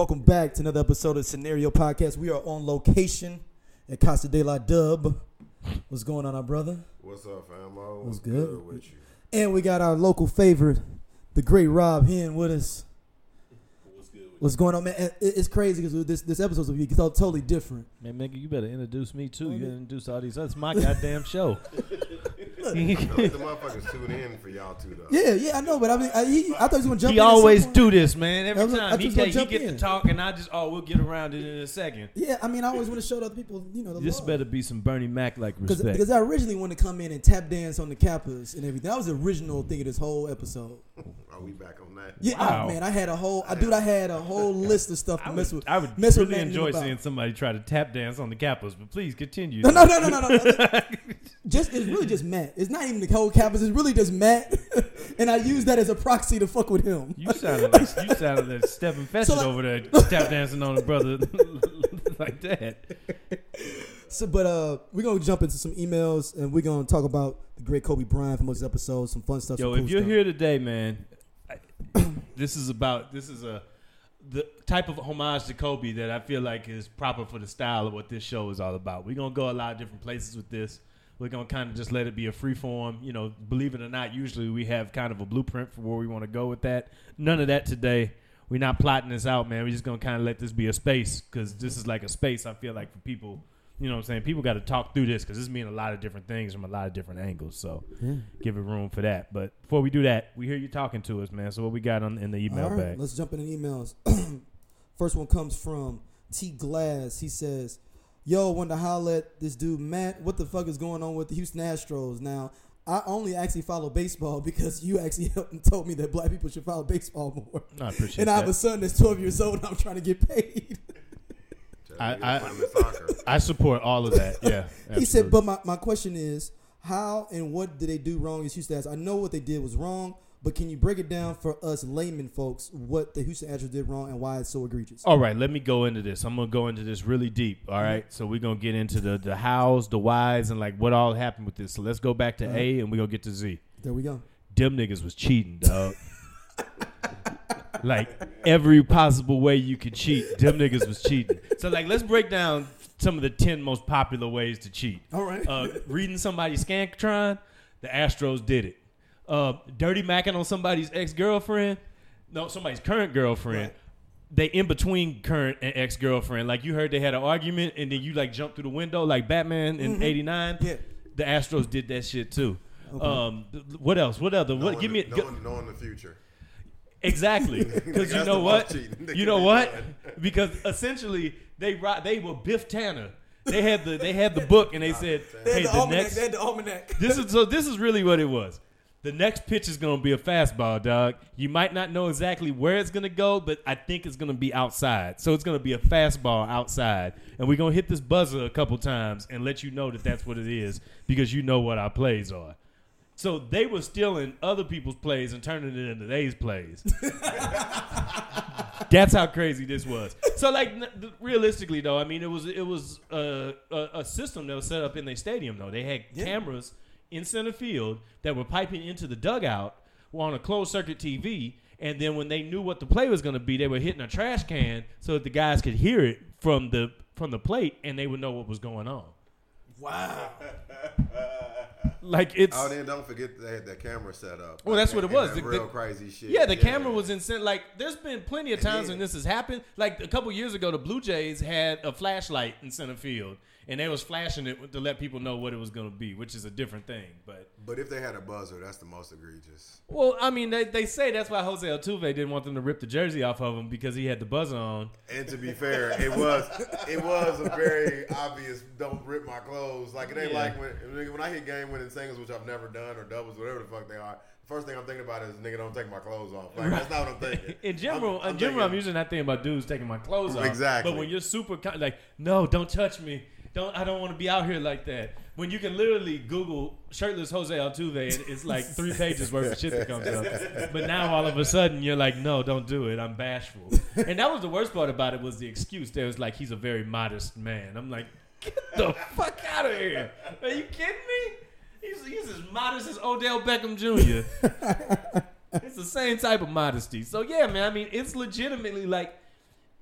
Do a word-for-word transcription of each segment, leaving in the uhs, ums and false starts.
welcome back to another episode of Scenario Podcast. We are on location at Casa de la Dub. What's going on, our brother? What's up, famo? What's good? good with you? And we got our local favorite, the great Rob Hen, with us. What's good with What's going on, man? It- It's crazy because this this episode's will be totally different. Man, nigga, you better introduce me too. You introduce all these. That's my goddamn show. I feel like the motherfuckers tune in for y'all too, though. Yeah, yeah, I know, but I mean, I, he, I thought he was gonna jump. He in at some always point. do this, man. Every I was- I time he just gonna get, he jump get in. to talk, and I just oh, we'll get around it in a second. Yeah, I mean, I always want to show the other people, you know, the This love. better be some Bernie Mac like Because respect. because I originally wanted to come in and tap dance on the Kappas and everything. That was the original thing of this whole episode. Are we back on that? Yeah, Wow. oh, man, I had a whole, I dude, I had a whole list of stuff to I mess would, with. I would mess with really man enjoy about. seeing somebody try to tap dance on the Kappas, but please continue. No, no, no, no, no, no. Just it's really just Matt. It's not even the whole Kappas. It's really just Matt, and I use that as a proxy to fuck with him. You sounded like you sounded like Stephen Fetchit So, like- over there tap dancing on a brother like that. So, but uh, we're gonna jump into some emails, and we're gonna talk about the great Kobe Bryant from most episodes, some fun stuff. Yo, some cool if you're stuff. here today, man, I, this is about this is a the type of homage to Kobe that I feel like is proper for the style of what this show is all about. We're gonna go a lot of different places with this. We're gonna kind of just let it be a free form. You know, believe it or not, usually we have kind of a blueprint for where we want to go with that. None of that today. We're not plotting this out, man. We're just gonna kind of let this be a space because this is like a space. I feel like for people. You know what I'm saying? People got to talk through this because this means a lot of different things from a lot of different angles. So Yeah. give it room for that. But before we do that, we hear you talking to us, man. So what we got on in the email All right, bag? let's jump into emails. First one comes from T Glass. He says, "Yo, wanted to holler at this dude Matt. What the fuck is going on with the Houston Astros now?" I only actually follow baseball because you actually helped and told me that black people should follow baseball more. I appreciate And I have that. a son that's twelve years old and I'm trying to get paid. I- I, I- I, soccer. I support all of that. Yeah. He said, absolutely. but my, my question is, how and what did they do wrong as Houston Astros? I know what they did was wrong, but can you break it down for us layman folks what the Houston Astros did wrong and why it's so egregious? All right, let me go into this. I'm gonna go into this really deep. All right, so we're gonna get into the the hows, the whys, and like what all happened with this. So let's go back to Uh-huh. A, and we are gonna get to Z. There we go. Them niggas was cheating, dog. Like every possible way you could cheat, them niggas was cheating. So like, let's break down some of the ten most popular ways to cheat. All right. Uh, reading somebody's Scantron, the Astros did it. Uh, dirty macking on somebody's ex-girlfriend, no, somebody's current girlfriend. Right. They in between current and ex-girlfriend. Like you heard they had an argument and then you like jumped through the window like Batman in eighty-nine. Yeah. The Astros did that shit too. Okay. Um, th- what else? What other? What? Knowing Give me the, a, knowing, knowing the future. exactly because you That's know the what? most cheating. They You could know be what? doing. Because essentially they ri- they were Biff Tanner. They had the they had the book and they said, They had hey, the, the almanac. next They had the almanac. this is so this is really what it was. The next pitch is gonna be a fastball, dog. You might not know exactly where it's gonna go, but I think it's gonna be outside. So it's gonna be a fastball outside, and we're gonna hit this buzzer a couple times and let you know that that's what it is because you know what our plays are. So they were stealing other people's plays and turning it into theirs plays. That's how crazy this was. So, like, n- realistically, though, I mean, it was it was uh, a, a system that was set up in their stadium. Though they had Yeah. cameras in center field that were piping into the dugout on a closed circuit T V, and then when they knew what the play was going to be, they were hitting a trash can so that the guys could hear it from the from the plate and they would know what was going on. Wow. Like it's Oh, then don't forget they had that camera set up. Well, that's what it And was. that The- real the- crazy shit. Yeah, the camera was in center. Like, there's been plenty of times Yeah. when this has happened. Like, a couple years ago, the Blue Jays had a flashlight in center field, and they was flashing it to let people know what it was going to be, which is a different thing. But, But if they had a buzzer, that's the most egregious. well, I mean, they, they say that's why Jose Altuve didn't want them to rip the jersey off of him because he had the buzzer on. And to be fair, it was it was a very obvious don't rip my clothes. Like it ain't Yeah. like when when I hit game winning singles, which I've never done, or doubles, whatever the fuck they are. First thing I'm thinking about is nigga don't take my clothes off. Like that's not what I'm thinking. In general, I'm, I'm in general, I'm thinking- usually not thinking about dudes taking my clothes off. Exactly. But when you're super con- like, no, don't touch me. Don't I don't want to be out here like that. When you can literally Google shirtless Jose Altuve, and it's like three pages worth of shit that comes up. But now all of a sudden you're like, no, don't do it. I'm bashful. And that was the worst part about it was the excuse. There was like, he's a very modest man. I'm like, get the fuck out of here. Are you kidding me? He's, he's as modest as Odell Beckham Junior It's the same type of modesty. So yeah, man. I mean, it's legitimately like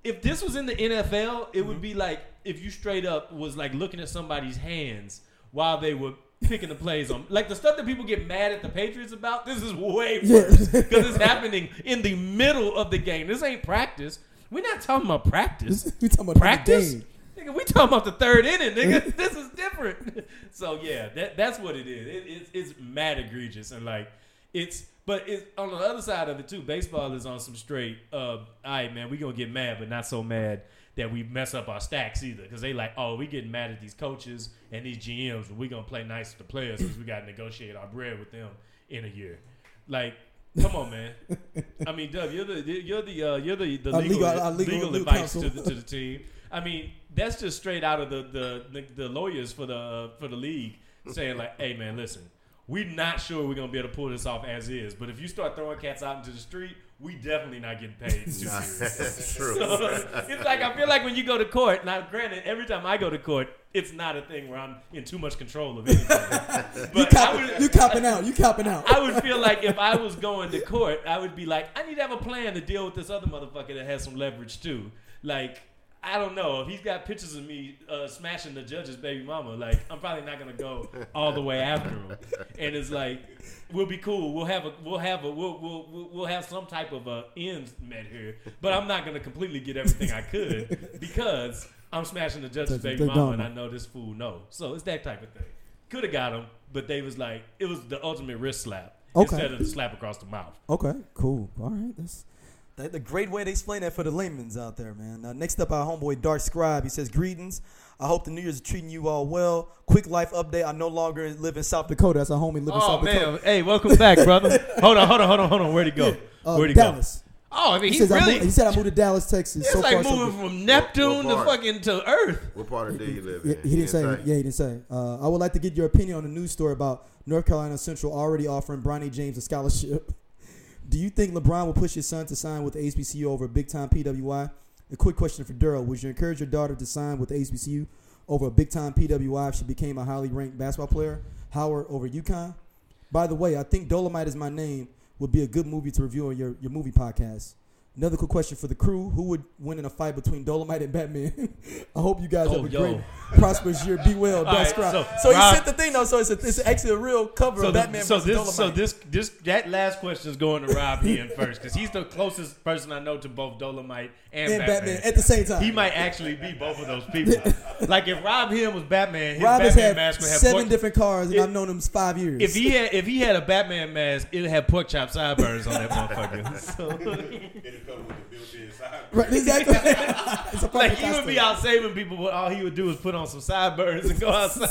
if this was in the N F L, it mm-hmm. would be like if you straight up was like looking at somebody's hands while they were picking the plays on. Like the stuff that people get mad at the Patriots about, this is way worse because yeah. it's happening in the middle of the game. This ain't practice. We're not talking about practice. We talking about practice. Nigga, we talking about the third inning, nigga. This is different. So yeah, that that's what it is. It, it, it's mad egregious and like it's. But it's, on the other side of it too, baseball is on some straight. Uh, all right, man, we gonna get mad, but not so mad that we mess up our stacks either. Because they like, oh, we getting mad at these coaches and these G Ms, but we gonna play nice with the players because we gotta negotiate our bread with them in a year. Like, come on, man. I mean, Dub, you're the you're the uh, you're the, the legal legal, legal, legal, legal advice to the, to the team. I mean, that's just straight out of the the, the, the lawyers for the uh, for the league saying like, hey, man, listen. We're not sure we're going to be able to pull this off as is. But if you start throwing cats out into the street, we definitely not getting paid. Nah, that's true. So, it's like, I feel like when you go to court, now granted, every time I go to court, it's not a thing where I'm in too much control of anything. But you, cop, would, you copping out. You copping out. I would feel like if I was going to court, I would be like, I need to have a plan to deal with this other motherfucker that has some leverage too. Like, I don't know. If he's got pictures of me uh, smashing the judge's baby mama, like, I'm probably not gonna go all the way after him. And it's like, we'll be cool. We'll have a, we'll have a, we'll, we'll, we'll have some type of uh, ends met here. But I'm not gonna completely get everything I could because I'm smashing the judge's baby mama, and I know this fool knows. So it's that type of thing. Could have got him, but they was like, it was the ultimate wrist slap okay. instead of the slap across the mouth. Okay, cool. All right, that's. The great way to explain that for the layman's out there, man. Uh, next up, our homeboy Dark Scribe. He says, greetings. I hope the New Year's is treating you all well. Quick life update. I no longer live in South Dakota. That's a homie live in oh, South man. Dakota. Hey, welcome back, brother. hold on, hold on, hold on, hold on. Where'd he go? Uh, Where'd he Dallas. go? Oh, I mean, he, he says really. I moved, he said I moved to Dallas, Texas. It's so like far, moving so from Neptune what, what to fucking to Earth. What part of D you live in? He, he didn't say. say. Yeah, he didn't say. Uh, I would like to get your opinion on the news story about North Carolina Central already offering Bronny James a scholarship. Do you think LeBron will push his son to sign with the H B C U over a big-time P W I? A quick question for Daryl. Would you encourage your daughter to sign with the H B C U over a big-time P W I if she became a highly ranked basketball player? Howard over UConn? By the way, I think Dolomite Is My Name would be a good movie to review on your, your movie podcast. Another quick question for the crew. Who would win in a fight between Dolomite and Batman? I hope you guys oh, have a yo. great, prosperous year. Be well. That's right, so so Rob, he sent the thing, though. So it's, a, it's actually a real cover so of the, Batman so versus this, Dolomite. So this, this, that last question is going to Rob Ian first because he's the closest person I know to both Dolomite and, and Batman. Batman at the same time. He might actually be both of those people. Like if Rob Ian was Batman, his Rob Batman has had mask would have seven pork, different cars, and if, I've known him five years. If he had, if he had a Batman mask, it'd have pork chop sideburns on that motherfucker. So. It'd come with the built-in sideburns. Right, exactly. It's a like he costume. would be out saving people, but all he would do is put on some sideburns and go outside.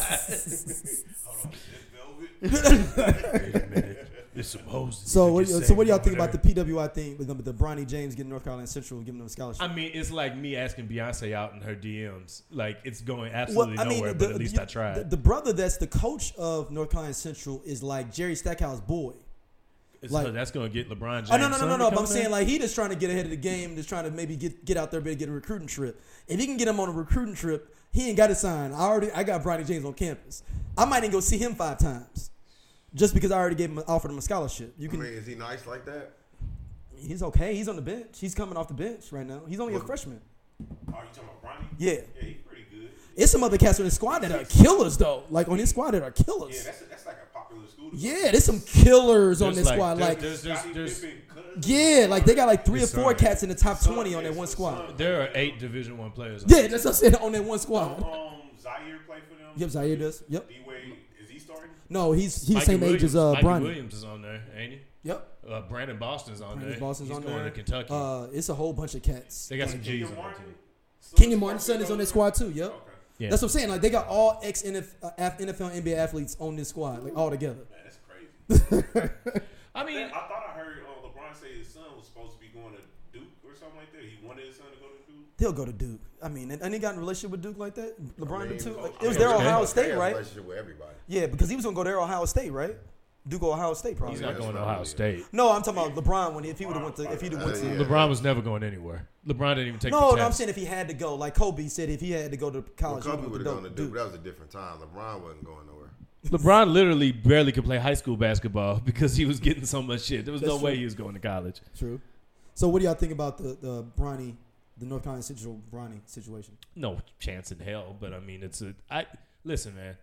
Hold on, is this velvet? Wait a minute. There's some hoses. So, what, so what do y'all think about the P W I thing with the, the Bronny James getting North Carolina Central and giving them a scholarship? I mean, it's like me asking Beyonce out in her D Ms. Like, it's going absolutely well, I mean, nowhere, the, but at least you, I tried. The, the brother that's the coach of North Carolina Central is like Jerry Stackhouse's boy. Like, so that's going to get LeBron James. Oh, no, no, no, no, no. But I'm there? saying, like, he just trying to get ahead of the game, just trying to maybe get get out there and get a recruiting trip. If he can get him on a recruiting trip, he ain't got to sign. I already, I got Bronny James on campus. I might even go see him five times just because I already gave him, offered him a scholarship. You can. I mean, is he nice like that? He's okay. He's on the bench. He's coming off the bench right now. He's only What? a freshman. Oh, you talking about Bronny? Yeah. Yeah, he's pretty good. It's some other cats on his squad that are killers, though. Like, on his squad that are Yeah, killers. that's, that's like a popular school. Yeah, there's some killers on There's this like- squad. there's- Like, there's, there's, there's, yeah, like they got like three or His four son. cats in the top His son, twenty on yeah, that one his squad. son. there are eight Division One players. On Yeah, that's what I said on that one squad. Um, Zaire play for them. Yep, Zaire does. Yep. D-Wade, is he starting? No, he's he's the Mikey same Williams, age as uh, Mikey Bronny. Williams is on there, ain't he? Yep. Uh, Brandon Boston's on Brandon there. Boston's He's on going there. to Kentucky. Uh, it's a whole bunch of cats. they got some Kenyon G's on that Martin? team. Kenyon Martin's son is on that squad too. Yep. Okay. Yeah. That's what I'm saying. Like they got all ex N F L and N B A athletes on this squad, like all together. Man, that's crazy. I mean, I thought I heard uh, LeBron say his son was supposed to be going to Duke or something like that. He wanted his son to go to Duke. He'll go to Duke. I mean, and, and he got in a relationship with Duke like that. LeBron I mean, did too. oh, Like, I it was mean, their okay. Ohio he State, has a right? relationship with everybody. Yeah, because he was gonna go there Ohio State, right? Duke or Ohio State, probably. he's not Yeah, going to that's Ohio right. State. No, I'm talking about LeBron when he, if he would have went to if he'd have went to. Uh, yeah. LeBron was never going anywhere. LeBron didn't even take No, the no, test. I'm saying if he had to go, like Kobe said, if he had to go to Well, college, Kobe he would would have go gone to to Duke, Duke. but that was a different time. LeBron wasn't going nowhere. LeBron literally barely could play high school basketball because he was getting so much shit. There was That's no way true. he was going to college. True. So, what do y'all think about the the Bronny the North Carolina Central Bronny situation? No chance in hell. But I mean, it's a. I listen, man.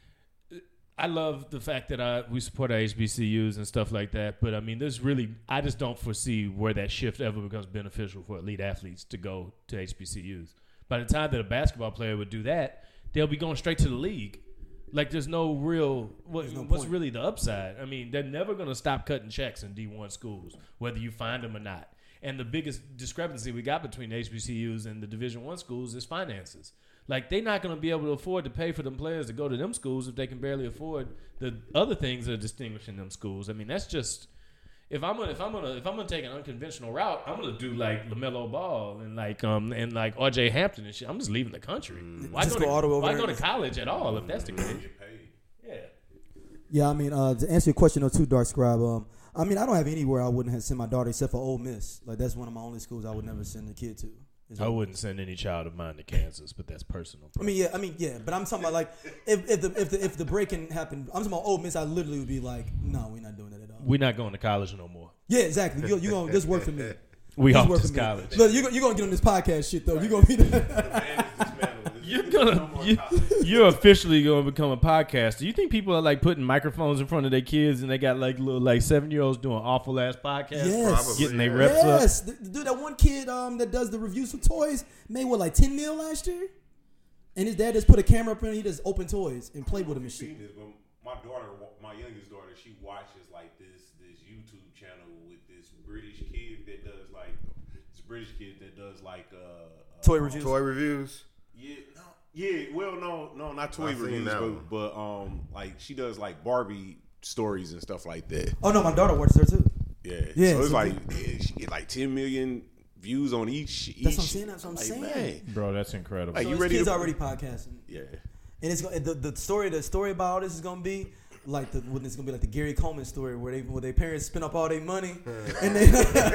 I love the fact that I, we support our H B C Us and stuff like that. But I mean, there's really, I just don't foresee where that shift ever becomes beneficial for elite athletes to go to H B C Us. By the time that a basketball player would do that, they'll be going straight to the league. Like, there's no real, what, no what's point. really the upside? I mean, they're never going to stop cutting checks in D one schools, whether you find them or not. And the biggest discrepancy we got between H B C Us and the Division One schools is finances. Like, they're not going to be able to afford to pay for them players to go to them schools if they can barely afford the other things that are distinguishing them schools. I mean, that's just, if I'm gonna if I'm gonna if I'm gonna take an unconventional route, I'm gonna do like LaMelo Ball and like um and like R J Hampton and shit. I'm just leaving the country. Why Just go, go all the way to, over why there. go to college at all if that's the case? Get paid. Yeah. Yeah, I mean, uh, to answer your question though, too, Dark Scribe. Um, I mean, I don't have anywhere I wouldn't have sent my daughter except for Ole Miss. Like, that's one of my only schools I would never send a kid to. Is I Ole wouldn't send any child of mine to Kansas, but that's personal. I mean, yeah, I mean, yeah, but I'm talking about like if if the if the if the break-in happened, I'm talking about Ole Miss. I literally would be like, no, we're not doing that at all. We're not going to college no more. Yeah, exactly. You you gonna just work for me. We Just off work this for me. college. Look, you you gonna get on this podcast shit though. You gonna be The man is dismantled. You're There's gonna, no more you, college. you're officially going to become a podcaster. You think people are like putting microphones in front of their kids and they got like little like seven year olds doing awful ass podcasts, Yes. Probably, getting their yeah. reps up? yes, the, the dude, that one kid um that does the reviews for toys made what like ten mil last year, and his dad just put a camera up in. He just opened toys and played with them and shit. Seen this, but my daughter, my youngest daughter, she watches like this this YouTube channel with this British kid that does like this British kid that does like uh, uh Toy reviews. Toy reviews. Yeah, no, yeah. Well, no, no, not toy I've seen reviews, that but, one. but um, like she does like Barbie stories and stuff like that. Oh no, my daughter watches her too. Yeah, Yeah, So it's so like yeah, she get like ten million views on each. That's what I'm each- saying, that's what I'm like, saying. Man, Bro, that's incredible. Like, So you his ready kid's to- already podcasting, yeah. and it's gonna, the the story the story about all this is gonna be like the when it's gonna be like the Gary Coleman story where they where their parents spend up all their money and they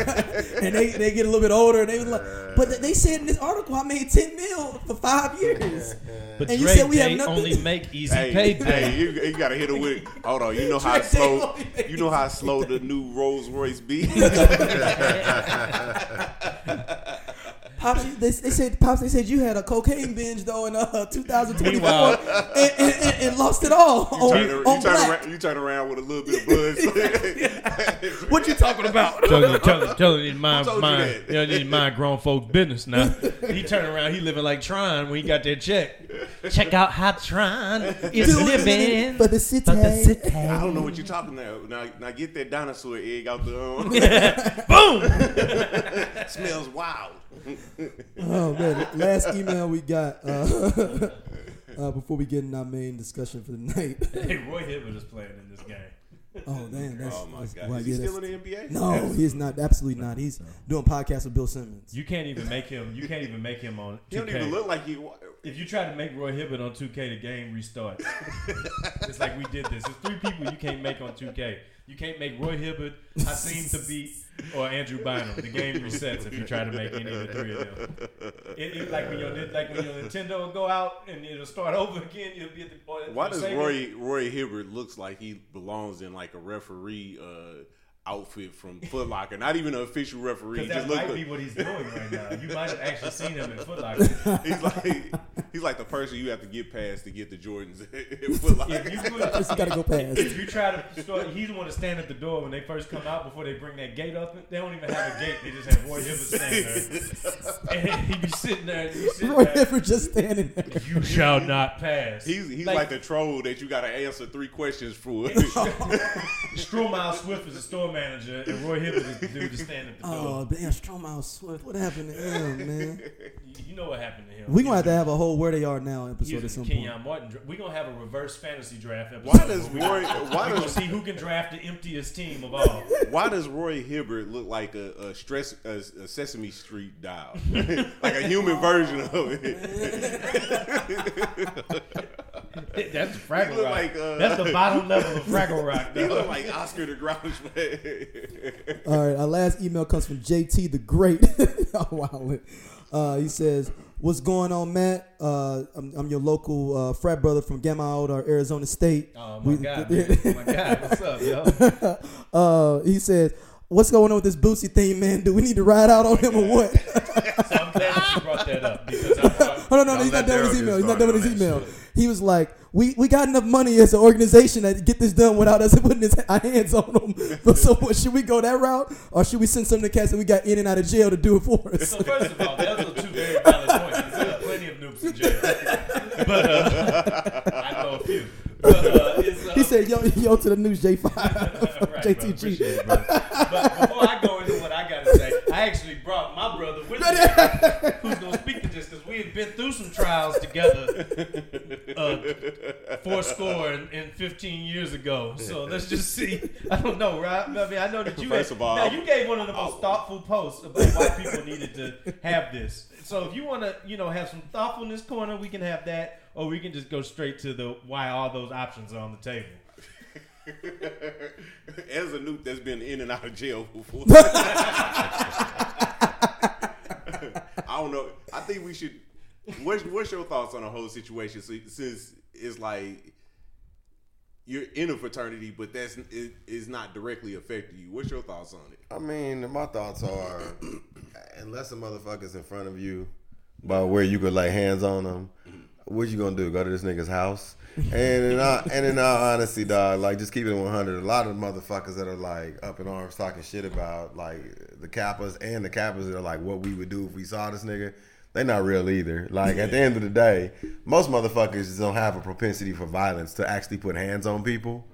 and they, they get a little bit older and they was like, but they- they said in this article I made ten mil for five years. But And you Drake said we have Day nothing- only make easy Hey, payday. hey, you, you gotta hit it with. Hold on, you know how Drake slow. Day only make You know how slow the new Rolls Royce be. Pops, you- they, they said Pops, they said you had a cocaine binge though in uh, two thousand twenty-four Meanwhile- and, and, and, and lost it all You on, turn, ar- on you, turn black. around, you turn around with a little bit of buzz. What you talking about? Tell him, tell him, tell him he need to mind, Who told you mind, that? you know, need to mind grown folks' business now. He turn around, he living like Tron when he got that check. Check out how Tron is Doing it living for the city. for the city. I don't know what you're talking about. Now, now get that dinosaur egg out the. Um, Boom! smells wild. Oh man, last email we got uh, uh, before we get in our main discussion for the night. Hey, Roy Hibbert is playing in this game. Oh damn, that's, Oh my that's god, why is he yeah, still in that's- the N B A? No, he's not. Absolutely not. He's doing podcasts with Bill Simmons. You can't even make him. You can't even make him on He two don't even K. look like he. If you try to make Roy Hibbert on two K, the game restarts. It's like we did this. There's three people you can't make on two K. You can't make Roy Hibbert, Hakeem Thabit, or Andrew Bynum. The game resets if you try to make any of the three of them. It, it, like when your like when your Nintendo will go out and it'll start over again. You'll be at the or Why your does Sega- Roy Roy Hibbert looks like he belongs in like a referee uh, outfit from Foot Locker? Not even an official referee. Because Just that look might like, be what he's doing right now. You might have actually seen him in Foot Locker. he's like he's like the person you have to get past to get the Jordans at Foot Locker. If you put, Just gotta go past. if you try to start, he's the one to stand at the door when they first come out before they bring that gate up. They don't even have a gate. They just have Roy Hibbert standing there, and he be sitting there. And he sitting Roy there. Hibbert just standing there. You shall not pass. He's he's Like- like, the troll that you got to answer three questions for. Stromile Swift is the store manager, and Roy Hibbert is the dude to stand at the door. Oh damn, Stromae Swift. What happened to him, man? You, you know what happened to him. We gonna have to have a whole Where They Are Now episode He's at a some point. Kenyon Martin. dra- We're gonna have a reverse fantasy draft episode. Why does where we- Roy why We're gonna does see who can draft the emptiest team of all. why does Roy Hibbert look like a, a stress a, a Sesame Street doll, like a human version of it? That's the Fraggle He look Rock. like, uh, That's the bottom level of Fraggle Rock. He dog. look like Oscar the Grouch, man. All right, our last email comes from J T the Great. Oh, wow. Uh, he says, "What's going on, Matt? Uh, I'm, I'm your local uh, frat brother from Gamma Alta, Arizona State." Oh my We- god! Man. Oh my god! What's up, yo? uh, he says, "What's going on with this Boosie thing, man? Do we need to ride out on him or what?" So I'm glad that you brought that up because I thought, Oh no, no, no, Don't he's not let done with his Daryl email. get He's not done with his started on email. that shit. He was like, "We we got enough money as an organization to get this done without us putting his, our hands on them. But so what, should we go that route, or should we send some of the cats that we got in and out of jail to do it for us?" so first of all, those are two very valid points. There's plenty of noobs in jail, but uh, I know a few. But, uh, it's, uh, He said, "Yo, yo, to the news, J five, right, J bro, T G." appreciate it, bro. But before I go into what I gotta say, I actually brought my brother with me, who's gonna speak to this because we have been through some trials together, uh, four score and, and fifteen years ago. So let's just see. I don't know, right? I mean, I know that you. First had, of all, now you gave one of the most thoughtful posts about why people needed to have this. So if you want to, you know, have some thoughtfulness corner, we can have that, or we can just go straight to the why all those options are on the table. As a noob that's been in and out of jail before, I don't know. I think we should. What's, what's your thoughts on the whole situation? So, since it's like you're in a fraternity, but that's it is not directly affecting you. What's your thoughts on it? I mean, my thoughts are, unless a motherfucker's in front of you, about where you could lay hands on them, what you gonna do? Go to this nigga's house? And in all, and in all honesty, dog, like just keep it one hundred. A lot of motherfuckers that are like up in arms talking shit about like the Kappas and the Kappas that are like what we would do if we saw this nigga. They not real either. Like at the end of the day, most motherfuckers don't have a propensity for violence to actually put hands on people.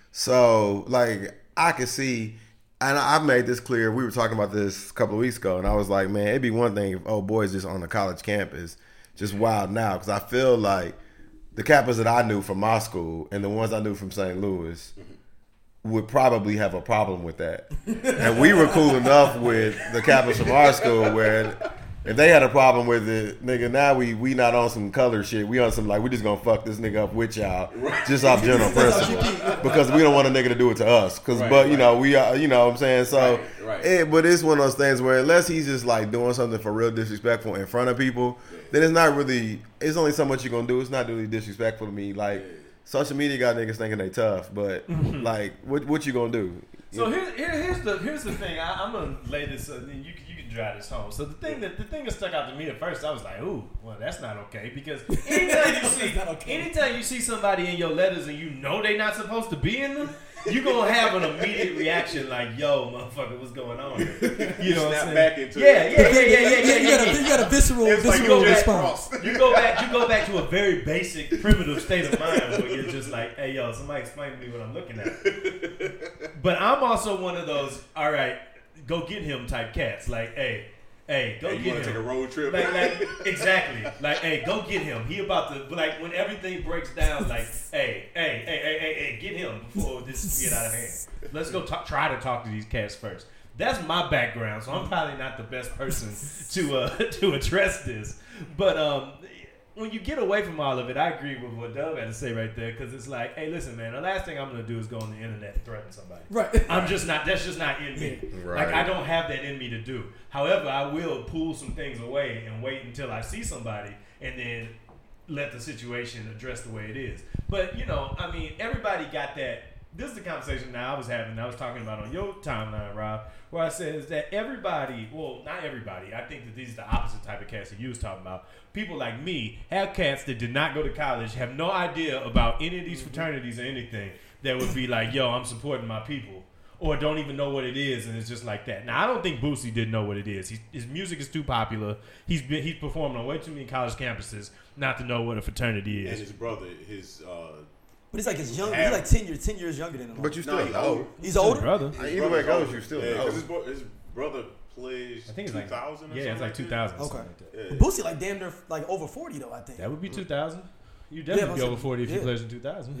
So like I could see, and I made this clear. We were talking about this a couple of weeks ago, and I was like, man, it'd be one thing if old boys just on the college campus just wild now, because I feel like the Kappas that I knew from my school and the ones I knew from Saint Louis would probably have a problem with that. And we were cool enough with the Kappas from our school where if they had a problem with it, nigga, now we we not on some color shit. We on some like we just gonna fuck this nigga up with y'all just off general principle because we don't want a nigga to do it to us. Cause Right, but you right. know we are you know what I'm saying so. Right, right. It, but it's one of those things where unless he's just like doing something for real disrespectful in front of people, then it's not really. It's only so much you're gonna do. It's not really disrespectful to me. Like social media got niggas thinking they tough, but like what what you gonna do? So here, here, here's the here's the thing. I, I'm gonna lay this. Uh, you can you can drive this home. So the thing that the thing that stuck out to me at first, I was like, ooh, well, that's not okay. Because anytime you see okay. anytime you see somebody in your letters and you know they not supposed to be in them, you gonna have an immediate reaction like, yo, motherfucker, what's going on here? You know what Snap I'm saying? back into yeah, it. yeah, yeah, yeah, yeah, Yeah, yeah, you yeah, got yeah. a, you got a visceral, It's like visceral you go back response. cross. You go back. You go back to a very basic, primitive state of mind where you're just like, "Hey, yo, somebody explain to me what I'm looking at." But I'm also one of those, all right, go get him type cats. Like, hey, hey, go Hey, you get want to him. take a road trip? Like, like, exactly. Like, hey, go get him. He about to, like, when everything breaks down, like, hey, hey, hey, hey, hey, hey, get him before this get out of hand. Let's go talk, try to talk to these cats first. That's my background, so I'm probably not the best person to uh, to address this. But um, when you get away from all of it, I agree with what Dub had to say right there, because it's like, hey, listen, man, the last thing I'm gonna do is go on the internet and threaten somebody. Right. I'm just not. That's just not in me. Right. Like I don't have that in me to do. However, I will pull some things away and wait until I see somebody, and then let the situation address the way it is. But you know, I mean, everybody got that. This is the conversation that I was having. I was talking about on your timeline, Rob, where I said is that everybody, well, not everybody. I think that these are the opposite type of cats that you was talking about. People like me have cats that did not go to college, have no idea about any of these fraternities or anything. That would be like, yo, I'm supporting my people. Or don't even know what it is, and it's just like that. Now, I don't think Boosie didn't know what it is. He's, his music is too popular. He's been he's performed on way too many college campuses not to know what a fraternity And is. his brother, his uh, But he's like his young. He's like ten years, ten years younger than him. But you no, still he know. old. He's older. Brother. His Either way it brother's goes, you still yeah, know. 'cause his, bro- his brother pledged I think it's two like thousand. yeah, it's like two thousand. Okay. Like that. Yeah. Boosie like damn near like over forty though. I think. that would be two thousand. You Yeah, definitely but be I'm over forty if you yeah. pledged in two thousand. Yeah.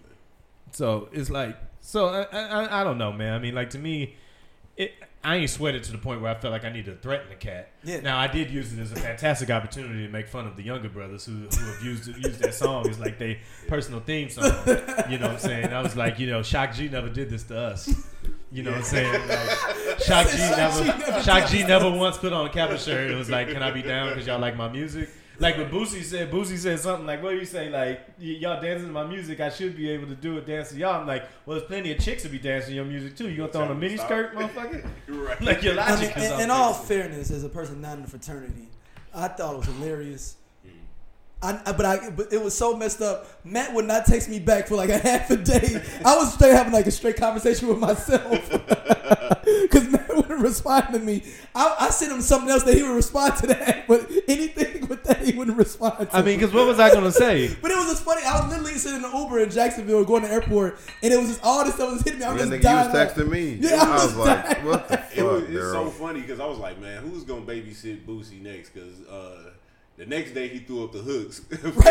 So it's like, so I, I I don't know, man. I mean, like to me, it I ain't sweated to the point where I felt like I need to threaten the cat. Yeah. Now I did use it as a fantastic opportunity to make fun of the younger brothers who who have used used that song as like their personal theme song. You know what I'm saying? I was like, you know, Shock G never did this to us. You know what I'm saying? Like, Shock G never, Shock G never once put on a Kappa shirt and was like, "Can I be down because y'all like my music?" Like what Boosie said, Boosie said something like, "What do you say? Like y- y'all dancing to my music, I should be able to do it dancing to y'all." I'm like, "Well, there's plenty of chicks to be dancing to your music too. You gonna throw on a mini skirt, motherfucker?" Right. Like your I logic mean, is in, off in all base. fairness, as a person not in a fraternity, I thought it was hilarious. I, I, but I, but it was so messed up. Matt would not text me back for like a half a day. I was straight having like a straight conversation with myself because Matt wouldn't respond to me. I, I sent him something else that he would respond to that, but anything with that he wouldn't respond to. I mean, because what was I gonna say? But it was just funny. I was literally sitting in an Uber in Jacksonville going to the airport, and it was just all this stuff was hitting me. I was And just then nigga, you dying. was texting me. Yeah, I I was was like, dying. what the fuck, It was, it's Daryl? so funny because I was like, man, who's gonna babysit Boosie next? Because uh, the next day he threw up the hooks.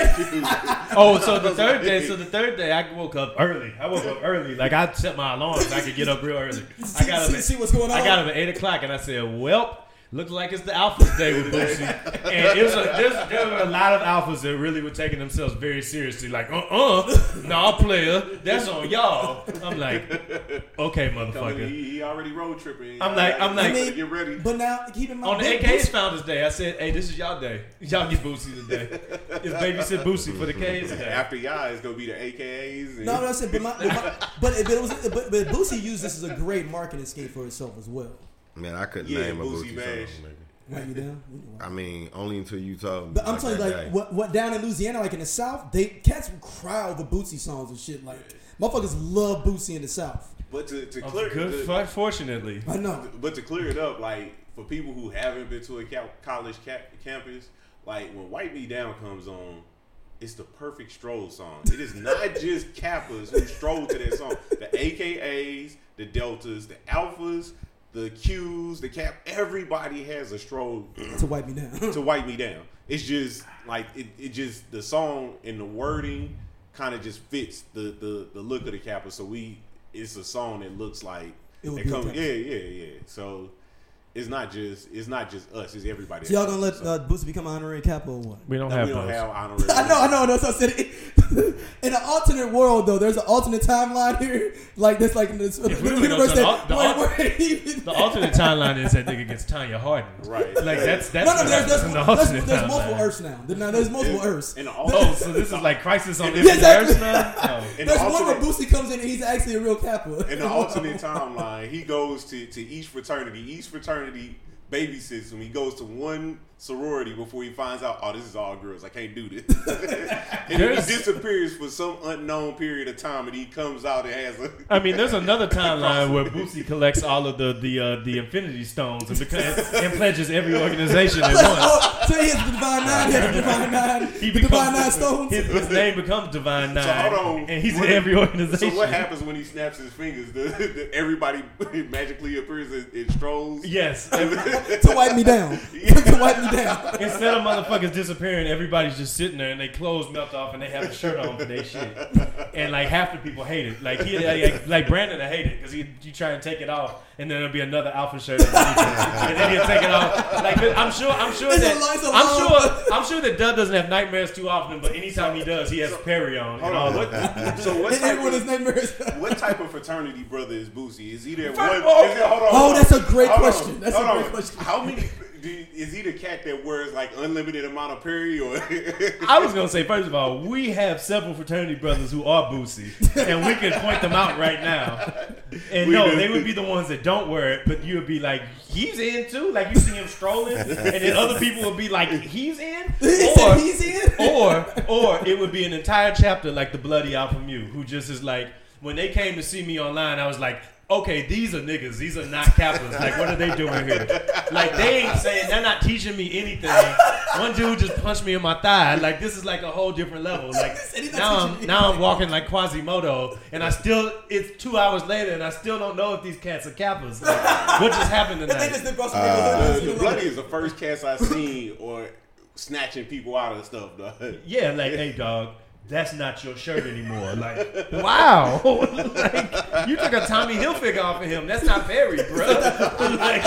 Oh, so the third day, so the third day, I woke up early. I woke up early, like I set my alarm so I could get up real early. I got up see, at, see what's going on. I got up at eight o'clock, and I said, "Well, looks like it's the alphas day with Boosie." And it was a, there's, there were a lot of alphas that really were taking themselves very seriously. Like, uh, uh, nah, player, that's on y'all. I'm like, okay, Coming, motherfucker. he, he already road tripping. I'm like- I'm like- I mean, get ready. But now, keep in mind, On the Boo- A K A's Boosie- Founders Day, I said, "Hey, this is y'all day. Y'all get Boosie today. It's babysit Boosie for the K's today." After y'all, it's gonna be the A K As. And No, no, I said, but, my, but, my, but, it, but it was, but, but Boosie used this as a great marketing scheme for itself as well. Man, I couldn't Yeah, name a Boosie Boosie Bash. song, nigga. Write me down. You know why. I mean, only until you told me. But I'm like telling you, that like, day. what, what down in Louisiana, like in the South, they cats would cry over Boosie songs and shit. Like, motherfuckers love Boosie in the South. But to, to Oh, clear, good, the- fu- fortunately. I know. but to clear it up, like for people who haven't been to a ca- college ca- campus, like when "Wipe Me Down" comes on, it's the perfect stroll song. It is not just Kappas who stroll to that song. The A K As, the Deltas, the Alphas, the Qs, the Cap. Everybody has a stroll To wipe me down. to "Wipe Me Down." It's just like it. It just the song and the wording kind of just fits the, the the look of the Kappa. So we, it's a song that looks like It would it be a comes. Kappa. Yeah, yeah, yeah. So it's not just it's not just us. It's everybody. So y'all gonna let So, uh, Boosie become an honorary Kappa or what? We don't no, have we don't those. have honorary. I know, I know. That's what I said. In an alternate world, though, there's an alternate timeline here. Like this, like in this If we were universe to- that the where- al- where even- The alternate timeline is that nigga gets Tanya Hardin. Right. Like that's that's No, no, what there's, happens there's, in the there's, alternate there's multiple timeline. Earths now. Now there's multiple Earths. In the Oh, alternate, so this is like Crisis on Yeah, Infinite exactly. Earths now? Oh. in There's the one where alternate, Boosie comes in and he's actually a real Kappa. in the alternate timeline, he goes to, to each fraternity. Each fraternity babysits him. He goes to one sorority before he finds out, oh, this is all girls. I can't do this. And then There's- he disappears for some unknown period of time, and he comes out and has a. I mean, there's another timeline where Boosie collects all of the the uh, the Infinity Stones and becomes and pledges every organization at once. Oh, so he has the Divine Nine. He has the Divine Nine. He the becomes- Divine Nine Stones. His, his name becomes Divine Nine, So hold on. and he's What- in every organization. So what happens when he snaps his fingers? The, the, everybody magically appears in, in strolls. Yes. every- to wipe me down. to wipe me down. Instead of motherfuckers disappearing, everybody's just sitting there and they clothes melt off and they have a shirt on for their shit. And like half the people hate it. Like he, like, like Brandon, I hate it because he you try and take it off and then there'll be another alpha shirt underneath it. And then he'll take it off. Like I'm sure, I'm sure It's a that lie, it's a I'm lie. sure, I'm sure that Doug doesn't have nightmares too often, but anytime he does, he has Perry on. Hold and all on. that. What, so what And type, everyone is of, nightmares. what type of fraternity brother is Boosie? Is he there? First One, of all- is it, hold on, Oh, hold on. that's a great Hold on, question. That's a hold great on. question. How many? Do, is he the cat that wears like unlimited amount of Perry or? I was gonna say, first of all, we have several fraternity brothers who are Boosie, and we can point them out right now. And We no, do. they would be the ones that don't wear it, but you would be like, he's in too. Like you see him strolling, and then other people would be like, he's in, He said or he's in. or or it would be an entire chapter like the Bloody Out From You, who just is like, when they came to see me online, I was like, okay, these are niggas. These are not Kappas. Like, what are they doing here? Like, they ain't saying, they're not teaching me anything. One dude just punched me in my thigh. Like, this is like a whole different level. Like, said he's not now teaching I'm you now I'm anything. walking like Quasimodo, and I still, it's two hours later, and I still don't know if these cats are Kappas. Like, what just happened They tonight? just brought some the, niggas. the Bloody is the first cast I've seen or snatching people out of stuff. Dog. Yeah, like, hey, dog. That's not your shirt anymore. Like, wow. Like, you took a Tommy Hilfiger off of him. That's not Perry, bro. Like,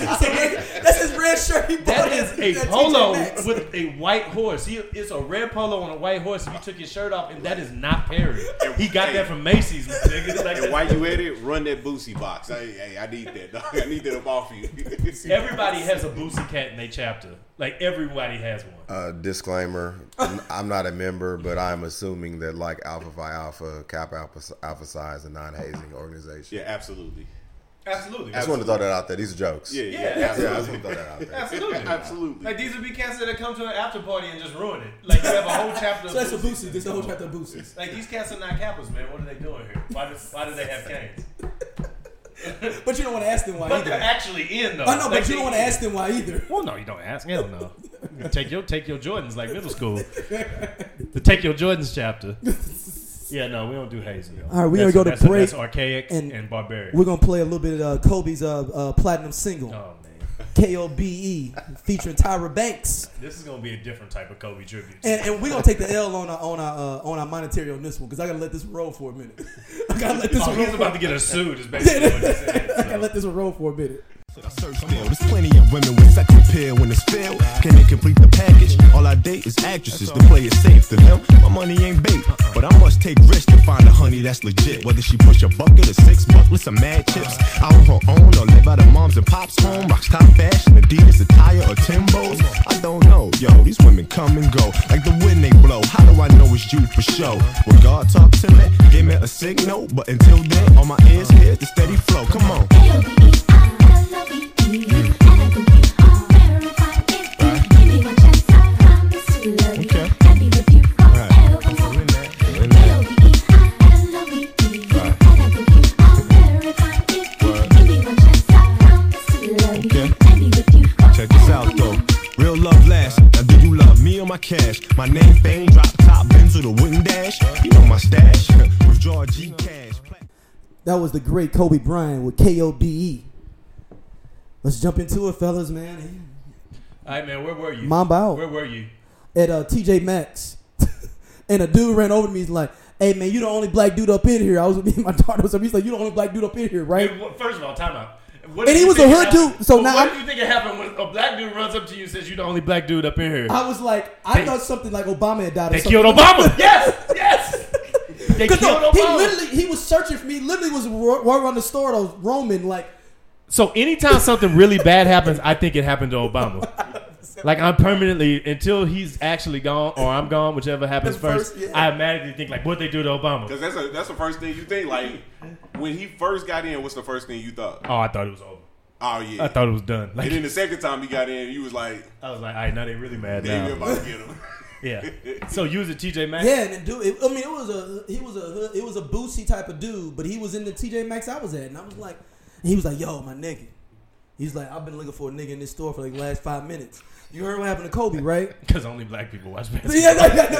That's his red shirt. He bought that at- is at a T J polo Maxx. with a white horse. He, it's a red polo on a white horse. If you took your shirt off, and that is not Perry. He got that from Macy's, nigga. Like, And while you at it, run that Boosie box. Hey, hey, I need that, dog. I need that up off you. everybody has a Boosie cat in their chapter. Like, everybody has one. Uh, disclaimer: I'm- I'm not a member, but I'm assuming that like Alpha Phi Alpha, Kappa Alpha, Alpha Psi is a non-hazing organization. Yeah, absolutely. Absolutely. I just want to throw that out there. These are jokes. Yeah, Yeah, yeah, Yeah, I absolutely. just want to throw that out there. Absolutely. Absolutely. Like these would be cats that come to an after party and just ruin it. Like you have a whole chapter. So that's a of boosted. This is a whole chapter of boosted. Like these cats are not Kappas, man. What are they doing here? Why do, why do they have canes? But you don't want to ask them why But either. they're actually in though. I know, Like, but you don't want to ask them why either. Well, no, you don't ask. Hell no. You take your take your Jordans like middle school. The take your Jordans chapter. Yeah, no, we don't do hazing. All right, we That's- gonna go to that's, break That's archaic and and, barbaric. We're gonna play a little bit of uh, Kobe's uh, uh, platinum single, Oh man, K O B E, featuring Tyra Banks, this is gonna be a different type of Kobe tribute. and, and we're gonna take the L on our on our uh, on our monetary on this one because I gotta let this roll for a minute. I gotta let this Oh, one he's roll. about to get us sued. Is basically what he said. I gotta So. let this one roll for a minute. I search still. There's plenty of women with sex appeal when it's filled. Can they complete the package? All I date is actresses to play it safe to them. My money ain't bait, but I must take risks to find a honey that's legit. Whether she push a bucket or six bucklets of mad chips, out on her own or live out her mom's and pop's home, rocks top fashion, Adidas attire or Timbos. I don't know, yo. These women come and go like the wind they blow. How do I know it's you for sure? When God talk to me, give me a signal. But until then, on my ears, here's the steady flow. Come on. Okay. Right. I'm feeling that. Feeling that. Okay. Check this out though. Real love lasts. Now do you love me or my cash? My name fame, drop top, Benz with a wooden dash. You know my stash. Withdraw G cash. That was the great Kobe Bryant with K O B E. Let's jump into it, fellas, man. All right, man. Where were you? Mamba out. Where were you? At uh, T J Maxx, and a dude ran over to me. He's like, "Hey, man, you the only black dude up in here." I was with me and my daughter. Was up. He's like, "You the only black dude up in here, right?" Hey, well, first of all, time out. What And do he you was think a hood happened- dude, so But now what I'm- do you think it happened when a black dude runs up to you and says, "You the only black dude up in here"? I was like, I They- thought something like Obama had died. Or They something. killed Obama. Yes, yes. They Cause killed no, he Obama. literally he was searching for me. Literally was ro- ro- around the store. I was roaming like. So anytime something really bad happens, I think it happened to Obama. Like I'm permanently until he's actually gone or I'm gone, whichever happens At first. first, yeah. I automatically think like, what they do to Obama? Because that's a, that's the first thing you think. Like when he first got in, what's the first thing you thought? Oh, I thought it was over. Oh yeah. I thought it was done. Like and then the second time he got in, you was like, I was like, all right, now they really mad "Damn, you now. about to get him." Yeah. So you was at T J Maxx? Yeah, and then dude, it, I mean, it was a he was a it was a boosty type of dude, but he was in the T J Maxx I was at, and I was like, and he was like, "Yo, my nigga," he's like, "I've been looking for a nigga in this store for like the last five minutes." You heard what happened to Kobe, right? Because only black people watch basketball. Yeah, like, I know,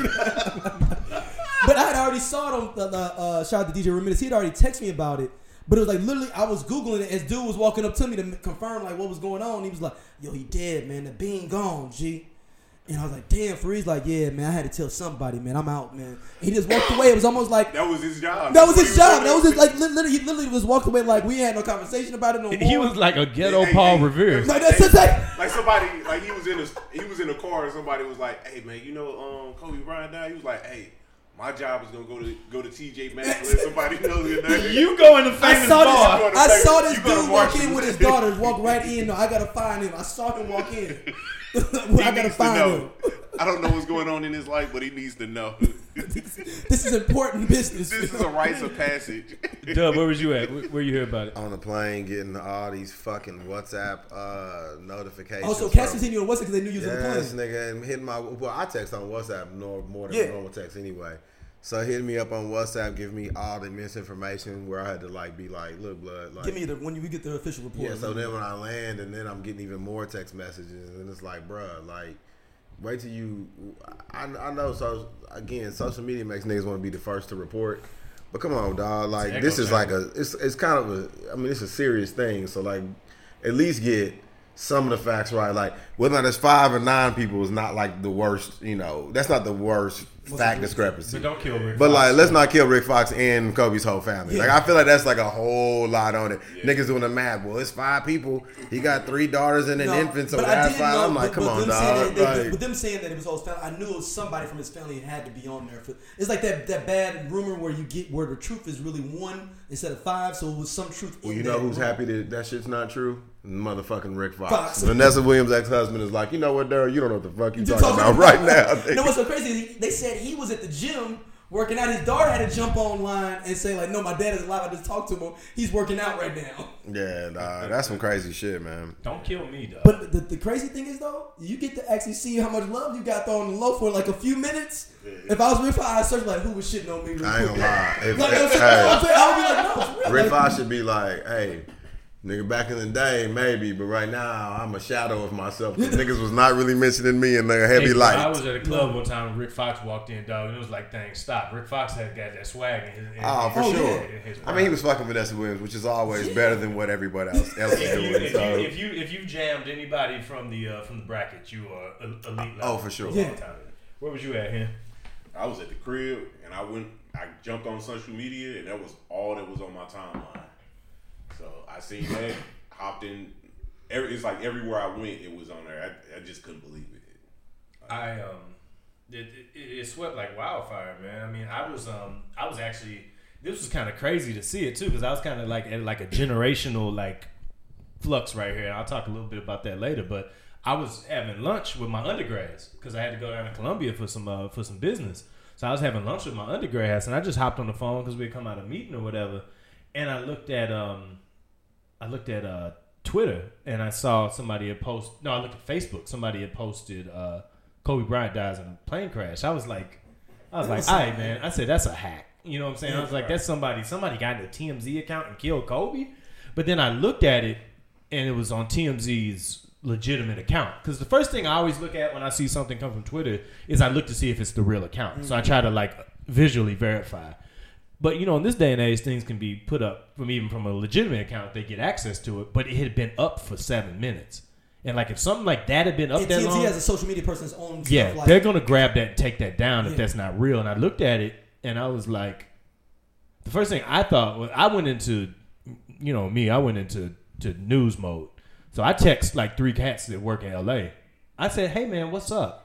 right? But I had already saw it on the, the uh, shout out to D J Ramirez. He had already texted me about it. But it was like literally, I was googling it as dude was walking up to me to confirm like what was going on. He was like, "Yo, he dead, man. The bean gone, G." And I was like, "Damn." For he's like, "Yeah, man. I had to tell somebody, man. I'm out, man." And he just walked away. It was almost like That was his job. that was his That's what job. he That was his like literally. He literally just walked away like we had no conversation about it no more. He was like a ghetto Hey, Paul hey, Revere. like that's just like. Like somebody, like he was in a he was in a car and somebody was like, "Hey man, you know um Kobe Bryant died." He was like, "Hey, my job is gonna go to go to T J Maxx and let somebody know your name." You go in the I famous saw bar. this. I saw this You go to dude walk in Marshall's. with his daughter. Walk right in. No, I gotta find him. I saw him walk in. He I gotta needs to find know. him. I don't know what's going on in his life, but he needs to know. This is important business. This is a rites of passage. Dub, where was you at? Where, where you hear about it? On the plane, getting all these fucking WhatsApp uh, notifications. Also, cats from- continue to WhatsApp because they knew you was on the Yes, plane. nigga, and hitting my well, I text on WhatsApp more more than Yeah. normal text anyway. So hitting me up on WhatsApp, giving me all the misinformation where I had to like be like, look, blood, like Give me the when you get the official report. yeah. So then when I land, and then I'm getting even more text messages, and it's like, bruh, like, wait till you. I, I know. So again, social media makes niggas want to be the first to report, but come on, dog. Like It's this echo is like a. It's it's kind of a. I mean, it's a serious thing. So like, at least get some of the facts right. Like whether or not it's five or nine people is not like the worst. You know, that's not the worst fact discrepancy. But don't kill Rick But Fox. like, let's not kill Rick Fox and Kobe's whole family. Like, I feel like that's like a whole lot on it. Niggas doing the math. Well, it's five people. He got three daughters and an No, infant, so but I that's didn't five. know- I'm like, but- come but on, them saying dog. that- they- Like, But them saying that it was all his family, I knew it was somebody from his family had to be on there. For, it's like that, that bad rumor where you get where the truth is really one instead of five, so it was some truth well, in you know that who's rumor. happy that that shit's not true? Motherfucking Rick Fox. Fox. Vanessa Williams' ex-husband is like, you know what, Daryl? You don't know what the fuck you You're talking about right now. You know what's so crazy? They said he was at the gym working out. His daughter had to jump online and say like, "No, my dad is alive. I just talked to him. He's working out right now." Yeah, nah, that's some crazy shit, man. Don't kill me, though. But the, the crazy thing is though, you get to actually see how much love you got thrown on the low for like a few minutes. If I was Rick Fox, I'd search like, who was shitting on me? Real I ain't quick. gonna lie. If, Like, if, I'm saying, hey, I'm saying, I would be like, no, it's real. Rick Like, Fox should be like, hey, nigga, back in the day, maybe, but right now, I'm a shadow of myself. 'Cause niggas was not really mentioning me in the heavy Hey, light. I was at a club one time and Rick Fox walked in, dog, and it was like, dang, stop. Rick Fox had got that swag in his, in Oh, for Oh, sure. yeah. in his I mean, he was fucking Vanessa Williams, which is always better than what everybody else, else is If you, doing. if, So. you, if you if you jammed anybody from the uh, from the bracket, you are el- elite level. Oh, for sure. a long Yeah. time. Where was you at here? I was at the crib and I went. I jumped on social media and that was all that was on my timeline. So I seen that, hopped in. Every, it's like everywhere I went, it was on there. I, I just couldn't believe it. I um, it, it, it swept like wildfire, man. I mean, I was um, I was actually this was kind of crazy to see it too, because I was kind of like at like a generational like flux right here. I'll talk a little bit about that later, but I was having lunch with my undergrads because I had to go down to Columbia for some uh, for some business. So I was having lunch with my undergrads, and I just hopped on the phone because we had come out of a meeting or whatever, and I looked at um, I looked at uh. Twitter, and I saw somebody had post. No, I looked at Facebook. Somebody had posted uh, Kobe Bryant dies in a plane crash. I was like, I was like, all right, man. I said that's a hack. You know what I'm saying? I was like, that's somebody. Somebody got in a T M Z account and killed Kobe. But then I looked at it, and it was on T M Z's legitimate account. Because the first thing I always look at when I see something come from Twitter is I look to see if it's the real account. Mm-hmm. So I try to like visually verify. But, you know, in this day and age, things can be put up from even from a legitimate account if they get access to it. But it had been up for seven minutes. And, like, if something like that had been up and that T M Z long. has a social media person's own stuff. Yeah, like, they're going to grab that and take that down if Yeah. that's not real. And I looked at it, and I was like, the first thing I thought was, I went into, you know, me, I went into to news mode. So I text, like, three cats that work in L A. I said, hey, man, what's up?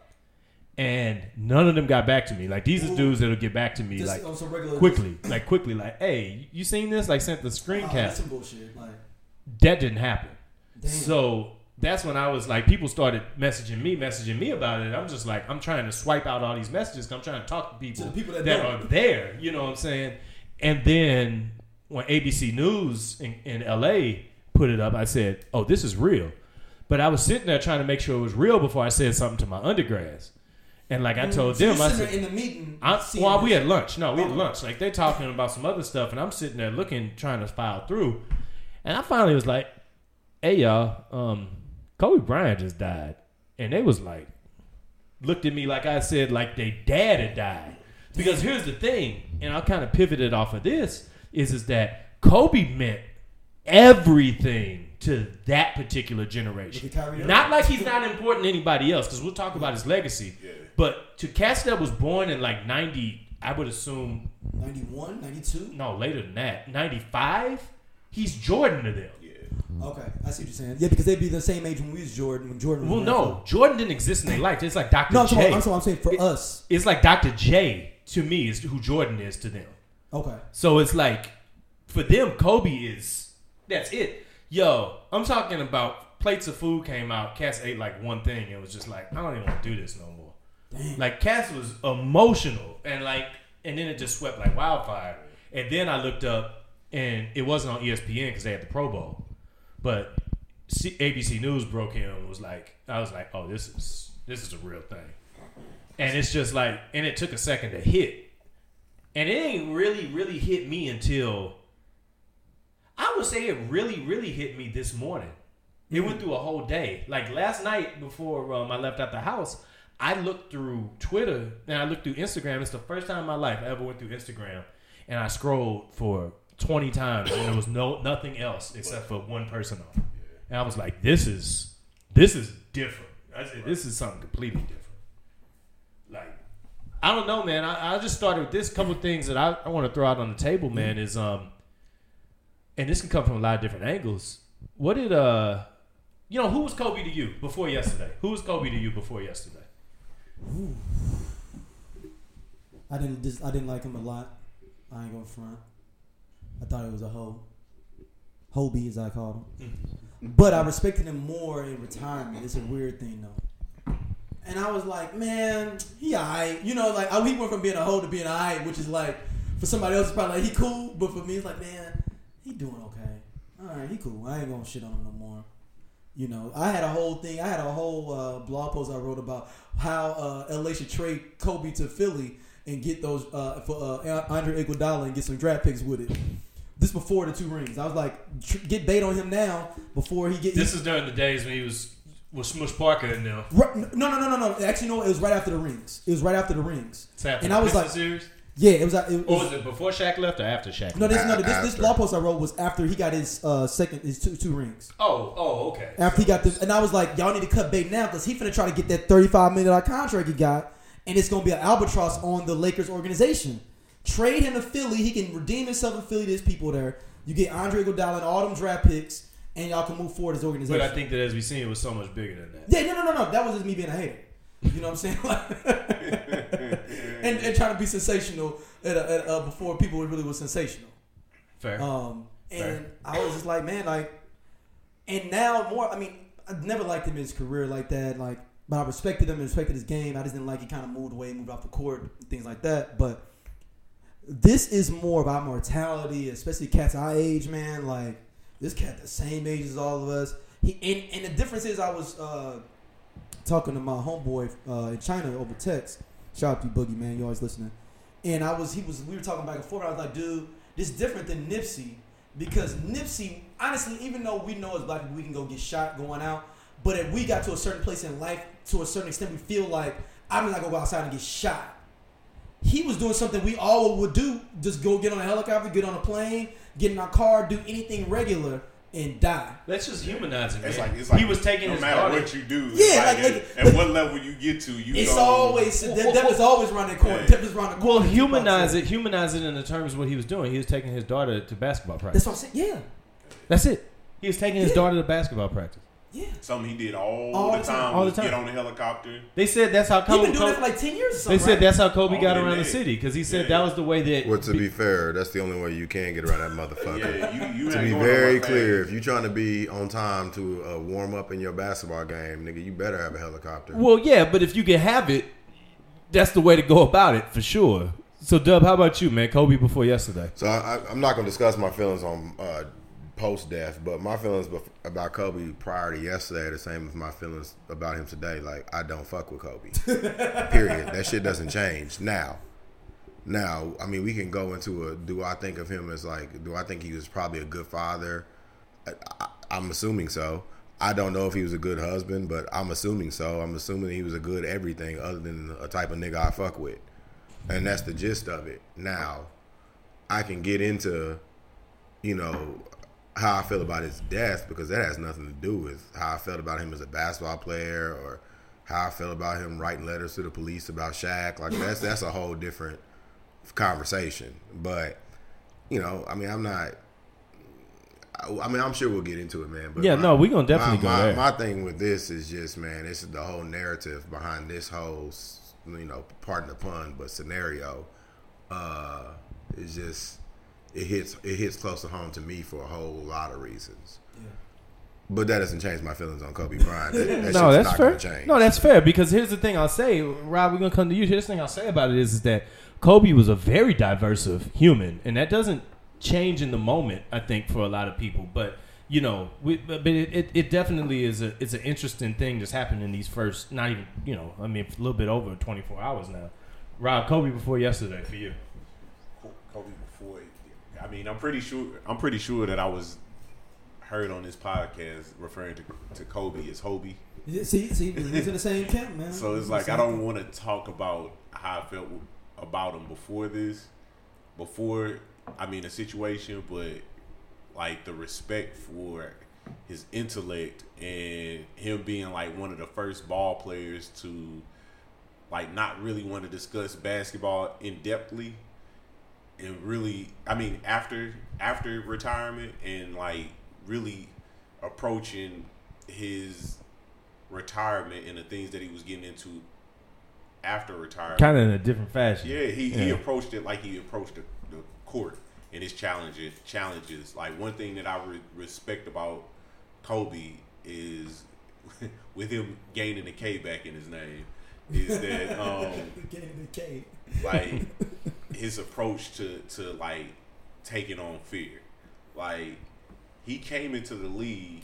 And none of them got back to me. Like, these are dudes that'll get back to me, just like, on some regular, quickly. Like, quickly. Like, hey, you seen this? Like, sent the screen Oh, cap. that's some bullshit. Like, That didn't happen. damn. So that's when I was like, people started messaging me, messaging me about it. I'm just like, I'm trying to swipe out all these messages 'cause I'm trying to talk to people, To the people that that don't. are there. You know what I'm saying? And then when A B C News in, in L A put it up, I said, oh, this is real. But I was sitting there trying to make sure it was real before I said something to my undergrads. And like I told so them, you I sitting said, there in the meeting. I, seeing well, this. we had lunch. No, we had Oh. lunch. Like they talking about some other stuff, and I'm sitting there looking, trying to file through. And I finally was like, "Hey, y'all, um, Kobe Bryant just died," and they was like, looked at me like I said, like they dad had died. Because here's the thing, and I kind of pivoted off of this is is that Kobe meant everything to that particular generation. Look at Kyrie Irving. Not like he's not important to anybody else, because we'll talk about his legacy. Yeah. But to cats that was born in like ninety, I would assume, ninety-one, ninety-two no, later than that, ninety-five, he's Jordan to them. Yeah. Okay, I see what you're saying. Yeah, because they'd be the same age when we was Jordan. When Jordan. Was Well, in no, the N F L. Jordan didn't exist in their life. It's like Doctor No, I'm J. talking, I'm, talking, I'm saying for It- us. It's like Doctor J to me is who Jordan is to them. Okay. So it's like, for them, Kobe is, that's it. Yo, I'm talking about plates of food came out. Cass ate like one thing and it was just like, I don't even want to do this no more. Damn. Like, Cass was emotional and like, and then it just swept like wildfire. And then I looked up and it wasn't on E S P N because they had the Pro Bowl. But C- A B C News broke in and was like, I was like, oh, this is this is a real thing. And it's just like, and it took a second to hit. And it ain't really, really hit me until, I would say it really, really hit me this morning. It went through a whole day. Like last night before um, I left out the house, I looked through Twitter and I looked through Instagram. It's the first time in my life I ever went through Instagram. And I scrolled for twenty times and there was no nothing else except for one person on it. And I was like, this is, this is different. I said, this is something completely different. Like, I don't know, man. I, I just started with this couple of things that I, I want to throw out on the table, man, is, um, and this can come from a lot of different angles. What did, uh, you know, who was Kobe to you before yesterday? Who was Kobe to you before yesterday? Ooh. I didn't. Just, I didn't like him a lot. I ain't gonna front. I thought he was a hoe. Hobie, as I called him. But I respected him more in retirement. It's a weird thing, though. And I was like, man, he alright. You know, like I, he went from being a hoe to being alright, which is like for somebody else it's probably like he cool, but for me it's like, man, he doing okay. All right, he cool. I ain't gonna shit on him no more. You know, I had a whole thing. I had a whole uh, blog post I wrote about how uh, L A should trade Kobe to Philly and get those uh, for uh, Andre Iguodala and get some draft picks with it. This before the two rings. I was like, tr- get bait on him now before he get. This he, is during the days when he was with Smush Parker and them. Right, no, no, no, no, no. Actually, no. It was right after the rings. It was right after the rings. It's after and the I was Pistons like, series? yeah, it was. It was Or was it before Shaq left or after Shaq? no, left? this no. This, this After. blog post I wrote was after he got his uh, second, his two two rings. Oh, oh, okay. After he got this, and I was like, y'all need to cut bait now because he finna try to get that thirty-five million dollars contract he got, and it's gonna be an albatross on the Lakers organization. Trade him to Philly. He can redeem himself in Philly. There's people there. You get Andre Iguodala and all them draft picks, and y'all can move forward as organization. But I think that as we seen, it was so much bigger than that. Yeah, no, no, no, no. That was just me being a hater. You know what I'm saying? Like, and, and trying to be sensational at a, at a, before people really was sensational. Fair. Um, and Fair. I was just like, man, like, and now more. I mean, I never liked him in his career like that. Like, but I respected him and respected his game. I just didn't like he kind of moved away, moved off the court, things like that. But this is more about mortality, especially cats our age, man. Like, this cat the same age as all of us. He and, and the difference is, I was uh, talking to my homeboy uh, in China over text. Shout out to you, Boogie, man. You always listening. And I was, he was, we were talking back and forth. I was like, dude, this is different than Nipsey because Nipsey, honestly, even though we know as black people we can go get shot going out, but if we got to a certain place in life, to a certain extent, we feel like I'm not gonna go outside and get shot. He was doing something we all would do: just go get on a helicopter, get on a plane, get in our car, do anything regular, and die. Let's just humanize him. It's man. like it's like he was taking no his matter daughter. what you do. Yeah, like, like- at, like- at but- what level you get to, you It's gonna- always the devil's always around the corner. Yeah. Devil's around the corner. Well, Keep humanize up. it. Humanize it in the terms of what he was doing. He was taking his daughter to basketball practice. That's what I'm saying. Yeah, That's it. He was taking his Yeah. daughter to basketball practice. yeah. something he did all, All the the time. time. All the was time. Get on the helicopter. They said that's how He's Kobe. been doing Kobe that for like ten years or they something. said right? that's how Kobe All got in around the that. city because he said Yeah. that was the way that. Well, to be fair, that's the only way you can get around that motherfucker. Yeah, you, you To ain't be going very nowhere clear, fast. if you're trying to be on time to uh, warm up in your basketball game, nigga, you better have a helicopter. Well, yeah, but if you can have it, that's the way to go about it for sure. So, Dub, how about you, man? Kobe before yesterday. So I, I, I'm not going to discuss my feelings on uh, post-death, but my feelings bef- about Kobe prior to yesterday are the same as my feelings about him today. Like, I don't fuck with Kobe. Period. That shit doesn't change. Now, now, I mean, we can go into a, do I think of him as like, do I think he was probably a good father? I, I, I'm assuming so. I don't know if he was a good husband, but I'm assuming so. I'm assuming he was a good everything other than a type of nigga I fuck with. And that's the gist of it. Now, I can get into, you know, how I feel about his death because that has nothing to do with how I felt about him as a basketball player or how I felt about him writing letters to the police about Shaq. Like that's that's a whole different conversation. But you know, I mean, I'm not. I, I mean, I'm sure we'll get into it, man. But Yeah, my- no, we gonna definitely my, go my, there. My thing with this is just, man, this is the whole narrative behind this whole, you know, pardon the pun, but scenario. Uh, is just. It hits it hits close to home to me for a whole lot of reasons. Yeah. But that doesn't change my feelings on Kobe Bryant. That, that No, shit's that's not fair. gonna change. No, that's fair because here's the thing I'll say, Rob. We're gonna come to you. Here's the thing I'll say about it is, is that Kobe was a very diverse of human, and that doesn't change in the moment. I think for a lot of people, but you know, we, but it, it, it definitely is a it's an interesting thing that's happened in these first not even you know I mean a little bit over twenty-four hours now. Rob, Kobe before yesterday for you. Kobe before. I mean, I'm pretty sure. I'm pretty sure that I was heard on this podcast referring to to Kobe as Hobie. Yeah, see, see, he's in the same camp, man. So it's like I don't want to talk about how I felt about him before this, before I mean the situation, but like the respect for his intellect and him being like one of the first ball players to like not really want to discuss basketball in depthly. And really, I mean, after after retirement and like really approaching his retirement and the things that he was getting into after retirement, Kind of in a different fashion. yeah, he, he Yeah. approached it like he approached the, the court and his challenges. Challenges like one thing that I re- respect about Kobe is with him gaining the K back in his name is that um, Getting the K. like his approach to to like taking on fear. Like he came into the league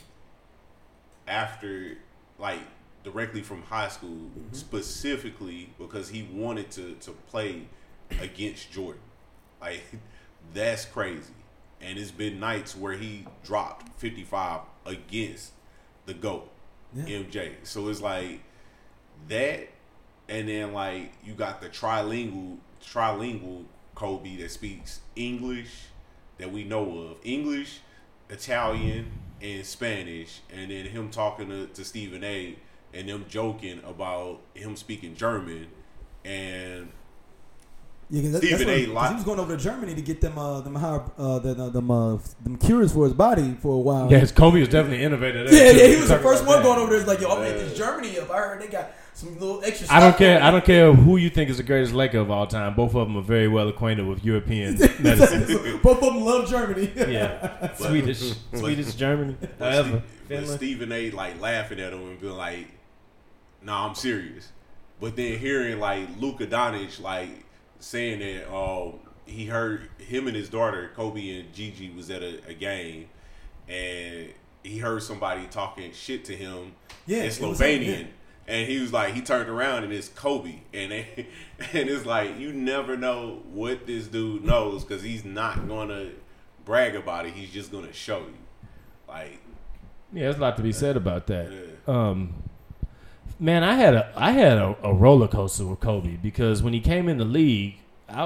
after like directly from high school, mm-hmm. specifically because he wanted to to play against Jordan. Like that's crazy. And it's been nights where he dropped fifty-five against the GOAT, yeah. M J. So it's like that, and then like you got the trilingual trilingual Kobe that speaks English that we know of, English, Italian, and Spanish, and then him talking to, to Stephen A. and them joking about him speaking German, and yeah, cause that, Stephen that's A. what, Lot. He was going over to Germany to get them uh them higher, uh them uh, them, uh, them cures for his body for a while. Yes, Kobe was definitely innovative. Yeah, yeah, he was the first one that. going over there. It's like, yo, I'm in this Germany up. I heard they got some little extra. I don't stuff care. on I don't care who you think is the greatest Laker of all time. Both of them are very well acquainted with European medicine. Both of them love Germany. Yeah, Swedish, Swedish, Germany, however. But Stephen A. like laughing at him and being like, "Nah, I'm serious." But then hearing like Luka Doncic like saying that uh, he heard him and his daughter Kobe and Gigi was at a, a game, and he heard somebody talking shit to him yeah, in Slovenian. And he was like, he turned around and it's Kobe, and they, and it's like you never know what this dude knows because he's not gonna brag about it. He's just gonna show you, like, yeah, there's a lot to be said about that. Yeah. Um, man, I had a I had a, a roller coaster with Kobe because when he came in the league, I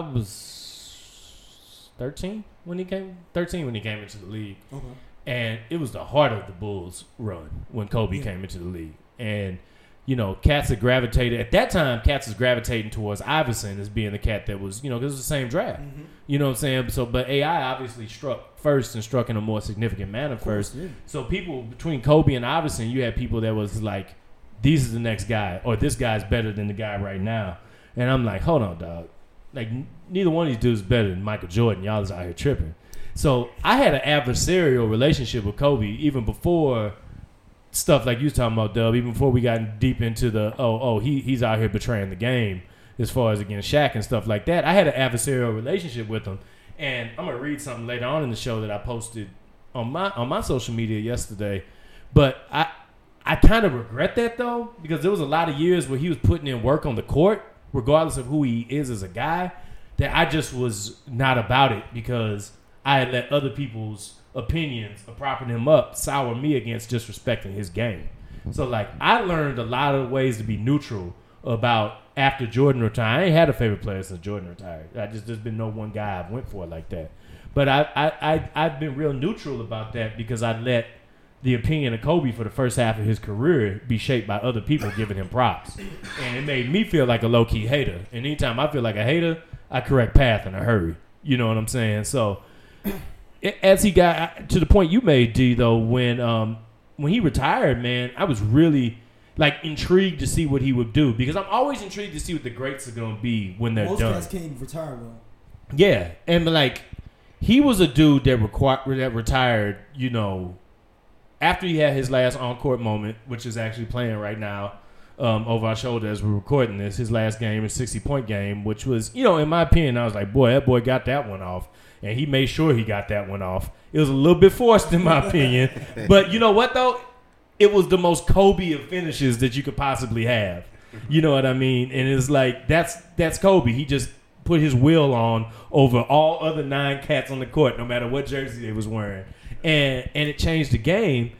was thirteen when he came thirteen when he came into the league, Okay. and it was the heart of the Bulls run when Kobe Yeah. came into the league, and. You know, cats had gravitated at that time. Cats was gravitating towards Iverson as being the cat that was, you know, because it was the same draft. Mm-hmm. You know what I'm saying? So, but A I obviously struck first and struck in a more significant manner first. Yeah. So, people between Kobe and Iverson, you had people that was like, "These is the next guy," or "This guy's better than the guy right now." And I'm like, "Hold on, dog. Like, n- neither one of these dudes is better than Michael Jordan. Y'all is out here tripping." So, I had an adversarial relationship with Kobe even before. Stuff like you was talking about, Dub, even before we got deep into the, oh, oh, he he's out here betraying the game as far as against Shaq and stuff like that. I had an adversarial relationship with him. And I'm going to read something later on in the show that I posted on my on my social media yesterday. But I I kind of regret that, though, because there was a lot of years where he was putting in work on the court, regardless of who he is as a guy, that I just was not about it because I had let other people's opinions of propping him up sour me against disrespecting his game. So, like, I learned a lot of ways to be neutral about after Jordan retired. I ain't had a favorite player since Jordan retired. I just there's been no one guy I've went for like that. But I, I, I, I've been real neutral about that because I let the opinion of Kobe for the first half of his career be shaped by other people giving him props. And it made me feel like a low-key hater. And anytime I feel like a hater, I correct path in a hurry. You know what I'm saying? So... As he got to the point you made, D, though, when um, when he retired, man, I was really like intrigued to see what he would do because I'm always intrigued to see what the greats are going to be when they're Most done. guys can't even retire well. Yeah, and like he was a dude that required that retired, you know, after he had his last on-court moment, which is actually playing right now um, over our shoulder as we're recording this. His last game, his sixty-point game, which was, you know, in my opinion, I was like, boy, that boy got that one off. And he made sure he got that one off. It was a little bit forced, in my opinion. But you know what, though? It was the most Kobe of finishes that you could possibly have. You know what I mean? And it's like, that's that's Kobe. He just put his will on over all other nine cats on the court, no matter what jersey they was wearing. And, and it changed the game.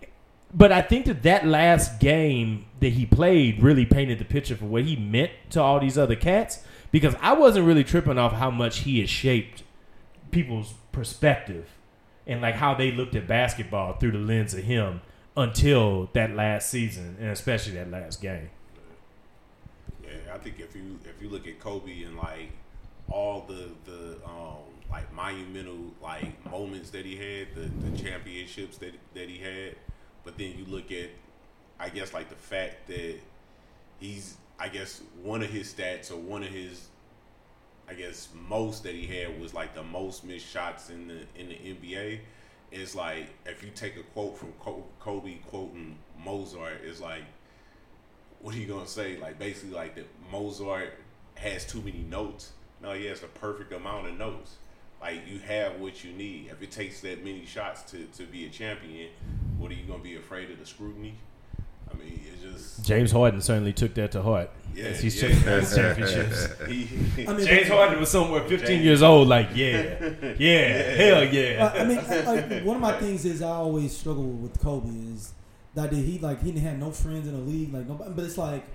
But I think that that last game that he played really painted the picture for what he meant to all these other cats. Because I wasn't really tripping off how much he has shaped people's perspective and like how they looked at basketball through the lens of him until that last season and especially that last game. Yeah, I think if you if you look at Kobe and like all the the um, like monumental like moments that he had, the, the championships that that he had, but then you look at I guess like the fact that he's I guess one of his stats or one of his I guess most that he had was like the most missed shots in the in the N B A, it's like if you take a quote from Kobe quoting Mozart, it's like, what are you gonna say? Like basically, like that Mozart has too many notes. No, he has the perfect amount of notes. Like you have what you need. If it takes that many shots to, to be a champion, what are you gonna be afraid of the scrutiny? I mean, it's just James Harden certainly took that to heart. Yeah, as he's yeah. chasing those championships. he, I mean, James Harden was somewhere fifteen years old, like, yeah, yeah, hell yeah. I mean, like, one of my things is I always struggle with Kobe is that he like he didn't have no friends in the league, like nobody. But it's like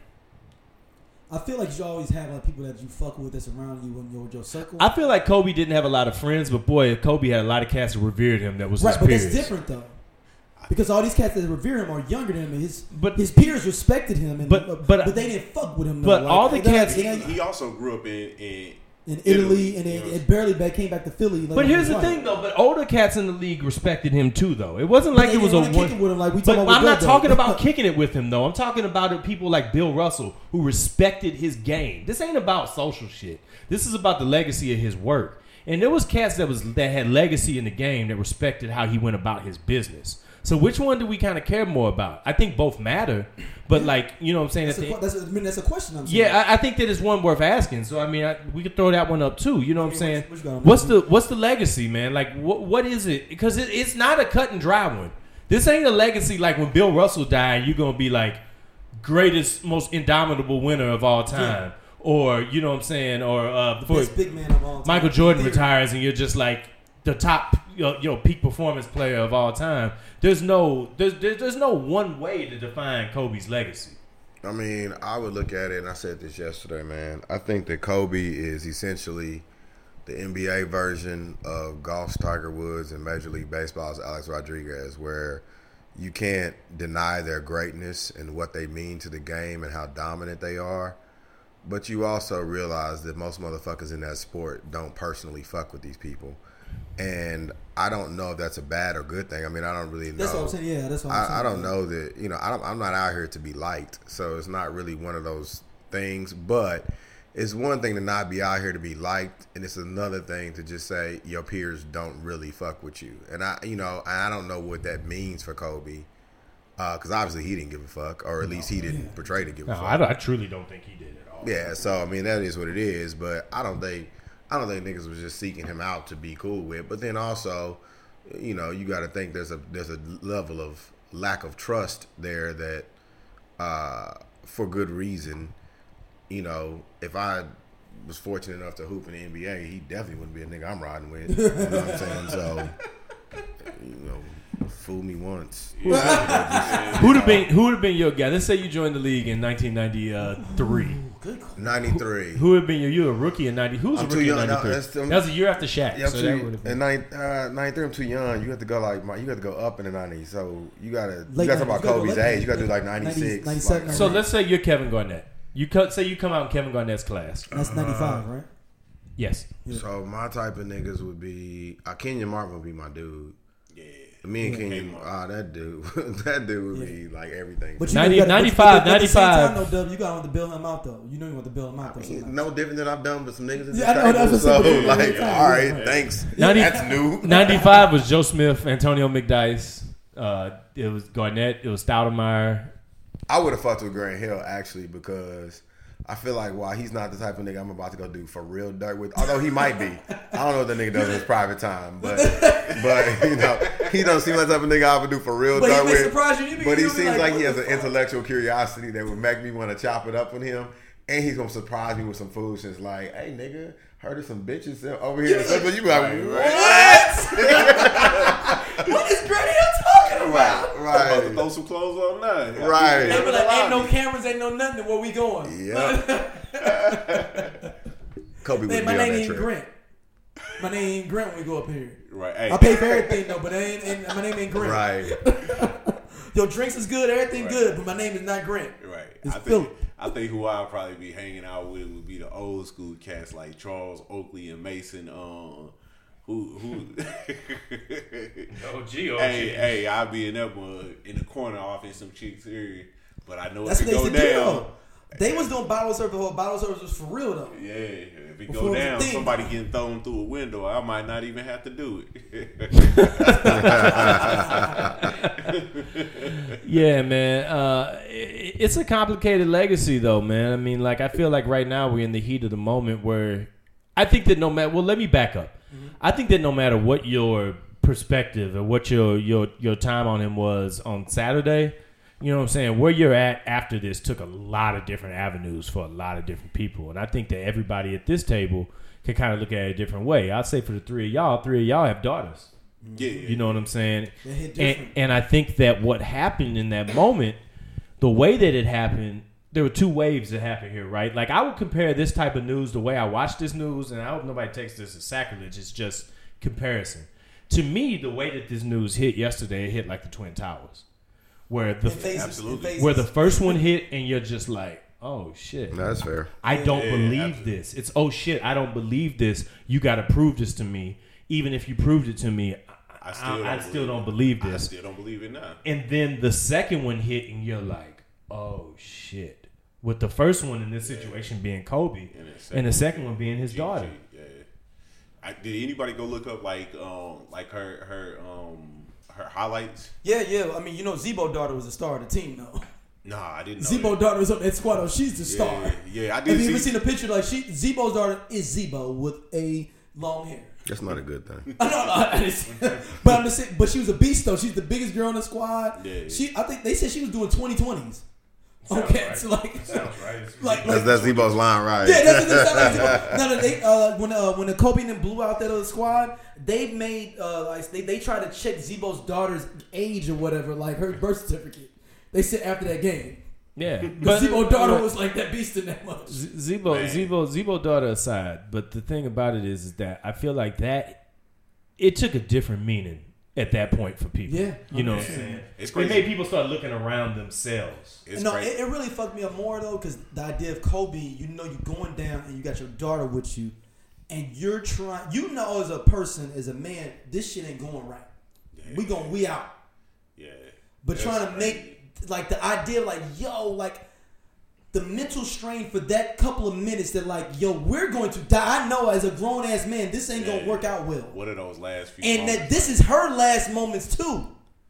I feel like you always have like people that you fuck with that's around you in your your circle. I feel like Kobe didn't have a lot of friends, but boy, Kobe had a lot of cats that revered him. That was right, his but peers. that's different though. Because all these cats that revere him are younger than him, and his But- his peers respected him, and but- uh, but- but they didn't fuck with him. but though. all the Like, they're cats- like- he, he also grew up in in, in Italy, and you it, know. it barely back came back to Philly. Like But here's his the wife. thing, though. But older cats in the league respected him too, though. It wasn't But like they it was a didn't wanna one. kick it with him like we But talking about I'm with not Bill, talking though. about kicking it with him, though. I'm talking about it, people like Bill Russell who respected his game. This ain't about social shit. This is about the legacy of his work. And there was cats that was that had legacy in the game that respected how he went about his business. So which one do we kind of care more about? I think both matter, but like you know what I'm saying. That's at a, the- que- that's a, I mean, that's a question. I'm saying. yeah, I, I think that is one worth asking. So I mean, I, we could throw that one up too. You know what I'm Yeah, saying? what- what you got on What's that? the what's the legacy, man? Like, what what is it? Because it, it's not a cut and dry one. This ain't a legacy like when Bill Russell died. You're gonna be like greatest, most indomitable winner of all time, or you know what I'm saying, or uh, before Best big man of all time. Michael Jordan Theory. retires and you're just like the top, you know, you know, peak performance player of all time. There's no, there's, there's there's no one way to define Kobe's legacy. I mean, I would look at it, and I said this yesterday, man. I think that Kobe is essentially the N B A version of golf's Tiger Woods and Major League Baseball's Alex Rodriguez, where you can't deny their greatness and what they mean to the game and how dominant they are. But you also realize that most motherfuckers in that sport don't personally fuck with these people. And I don't know if that's a bad or good thing. I mean, I don't really know. That's what I'm saying. Yeah, that's what I'm saying. I, I don't know that, you know, I don't, I'm not out here to be liked. So it's not really one of those things. But it's one thing to not be out here to be liked. And it's another thing to just say your peers don't really fuck with you. And I, you know, I don't know what that means for Kobe. Because obviously he didn't give a fuck. Or at least he didn't portray to give a No, fuck. I, don't- I truly don't think he did at all. Yeah, so I mean that is what it is, but I don't think I don't think niggas was just seeking him out to be cool with. But then also, you know, you got to think there's a there's a level of lack of trust there that, uh, for good reason. You know, if I was fortunate enough to hoop in the N B A, he definitely wouldn't be a nigga I'm riding with. You know what I'm saying? So, you know, fool me once. Who'd have been Who would have been your guy? Let's say you joined the league in nineteen ninety-three. ninety-three. Who would have been your? You were a rookie in ninety. Who was I'm a too rookie in young. No, ninety-three? that's- That was a year after Shaq. Yeah, I'm so too, that would have been. in ninety, uh, ninety-three, I'm too young. You have to go like my, you have to go up in the nineties. So you gotta Late you gotta talk about nineties. You gotta go Kobe's late age. You gotta do like nineties, ninety-six. ninety-seven, like- So let's say you're Kevin Garnett. You cut, say you come out in Kevin Garnett's class. That's ninety-five, right? Yes. So my type of niggas would be uh, Kenyon Martin would be my dude. yeah. Me and Kenyon, ah, that dude, that dude would be like everything. But you ninety, know, you gotta- ninety-five, but at the same ninety-five. time, though, Dub, you got to bail him out though. You know you want to bail him out though. He's sometimes. no different than I've done with some niggas in Yeah, I know, the that's table. what So I'm saying. like, Yeah, all right, right. thanks. ninety That's new. ninety-five was Joe Smith, Antonio McDyess. Uh, it was Garnett. It was Stoudemire. I would have fucked with Grant Hill actually because I feel like while he's not the type of nigga I'm about to go do for real dirt with, although he might be. I don't know what that nigga does in his private time, but but you know he don't seem like the type of nigga I would do for real But he dirt may with. surprise you. You be- But he you'll be seems like, like, what he has the an fuck? intellectual curiosity that would make me want to chop it up with him, and he's gonna surprise me with some foolishness like, "Hey nigga, heard of some bitches over here?" So you be like, "What?" What is Grant Hill talking about? I'm about to Right, throw some clothes on now. Right. They be like, ain't no cameras, ain't no nothing. Where we going? yeah. Kobe would Hey, be my on name that ain't trip. Grant. My name ain't Grant when we go up here. Right. Hey, I pay for everything though, but I ain't, ain't, my name ain't Grant. Right. Your drinks is good, everything Right. good, but my name is not Grant. Right. It's I think Philip. I think who I'd probably be hanging out with would be the old school cats like Charles Oakley and Mason. Um, who who? Oh, gee, oh, hey, hey, I'll be in that one in the corner off in some chicks area, but I know That's if what it they go used to do down. though. They was doing bottle service before bottle service was for real though. Yeah, if it Before go it was a down, thing. somebody getting thrown through a window, I might not even have to do it. Nigga Yeah, man. Uh, it, it's a complicated legacy, though, man. I mean, like, I feel like right now we're in the heat of the moment where I think that no matter. Well, let me back up. Mm-hmm. I think that no matter what your perspective or what your your your time on him was on Saturday, you know what I'm saying, where you're at after this took a lot of different avenues for a lot of different people, and I think that everybody at this table can kind of look at it a different way. I'd say for the three of y'all, three of y'all have daughters. Yeah, You know what I'm saying? They hit And, different. and I think that what happened in that moment, the way that it happened, there were two waves that happened here, right? Like, I would compare this type of news, the way I watch this news, and I hope nobody takes this as sacrilege, it's just comparison. To me, the way that this news hit yesterday, it hit like the Twin Towers. Where the, In phases, absolutely. in phases. where the first one hit and you're just like, oh, shit. No, that's fair. I don't Yeah, believe absolutely. this. It's, oh, shit, I don't believe this. You got to prove this to me. Even if you proved it to me, I, I I, still, I, don't, I believe still don't it. believe I this. still don't believe it now. And then the second one hit, and you're like, "Oh shit!" With the first one in this situation being Kobe, And the second and the one second one being his G G, daughter. Yeah. I, did anybody go look up like um like her her um her highlights? Yeah, yeah. I mean, you know, Zebo's daughter was the star of the team, though. Nah, I didn't know. Zebo's daughter was on that squad. Oh, she's the star. Yeah, yeah, I Have did you see. ever seen a picture like she? Zebo's daughter is Zebo with a long hair. That's not a good thing. I know, I didn't see- but I'm just saying. But she was a beast though. She's the biggest girl on the squad. Yeah. She, I think they said she was doing twenty twenties. Okay, right. so like, Sounds right. like, That's like that's Zebo's line, right? yeah, that's what it sounds like. Zebo. No, no, they uh, when uh, when the Kobe and them blew out that other squad, they made uh, like they they tried to check Zebo's daughter's age or whatever, like her birth certificate. They said after that game, Yeah, because Zebo's daughter look, was like that beast in that much. Z- Zebo, Man. Zebo, Zebo daughter aside, but the thing about it is, is that I feel like that it took a different meaning at that point for people. Yeah, you know what I'm yeah. saying. It's It crazy. made people start looking around themselves. It's no, crazy. it, it really fucked me up more though, because the idea of Kobe, you know, you going down and you got your daughter with you, and you're trying, you know, as a person, as a man, this shit ain't going right. We going we out, yeah. but That's trying to crazy. make like the idea, like yo, like the mental strain for that couple of minutes that like yo, we're going to die. I know as a grown ass man, this ain't Yeah. gonna work out well, What are those last few? and that moments? this is her last moments too.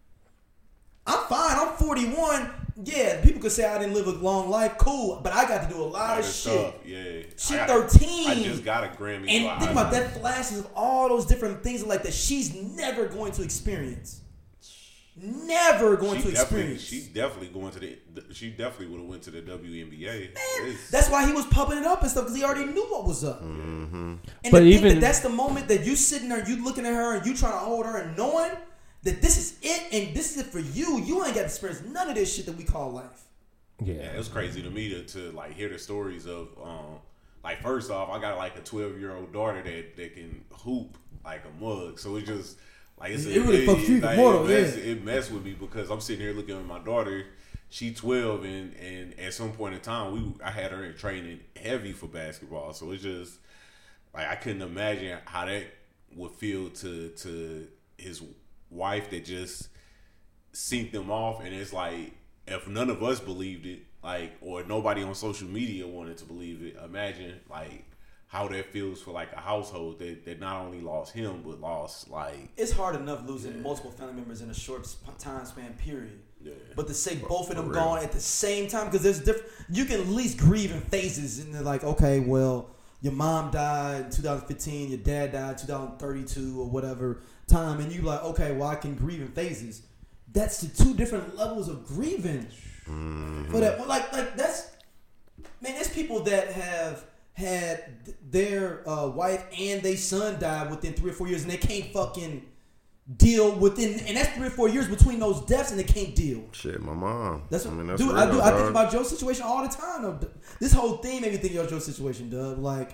I'm fine. I'm forty-one. Yeah, people could say I didn't live a long life. Cool, but I got to do a lot of shit. stuff. Yeah. She I got- thirteen. I just got a Grammy. so And I- think about that flashes of all those different things like that she's never going to experience. Never going She to definitely, experience. she definitely going to the. She definitely would have went to the W N B A. It's- That's why he was pumping it up and stuff because he already knew what was up. Mm-hmm. And But to think even- that that's the moment that you sitting there, you looking at her and you trying to hold her and knowing that this is it and this is it for you. You ain't got to experience none of this shit that we call life. Yeah, it was crazy to me to, to like hear the stories of um like first off, I got like a twelve year old daughter that, that can hoop like a mug. So it's just like it's It really fucks you like, more, it, mess, yeah. it messed with me because I'm sitting here looking at my daughter. She twelve and, and at some point in time we I had her in training heavy for basketball. So it's just like I couldn't imagine how that would feel to to his wife that just synced them off, and it's like if none of us believed it, like, or nobody on social media wanted to believe it, imagine like how that feels for like a household that, that not only lost him but lost like It's hard enough losing multiple family members in a short sp- time span period. yeah. But to say both of them real. gone at the same time, because there's different, you can at least grieve in phases. And they're like, okay, well, your mom died in two thousand fifteen, your dad died in two thousand thirty-two or whatever time, and you like, okay, well, I can grieve in phases. That's the two different levels of grieving. Mm-hmm. For that, well, like, like that's man. There's people that have had th- their uh, wife and their son die within three or four years, and they can't fucking deal within, and that's three or four years between those deaths, and they can't deal. Shit, my mom. That's what, I mean, that's dude. real, I do. I think dog. about Joe's situation all the time. Though. This whole thing made me think of Joe's situation, Doug. Like,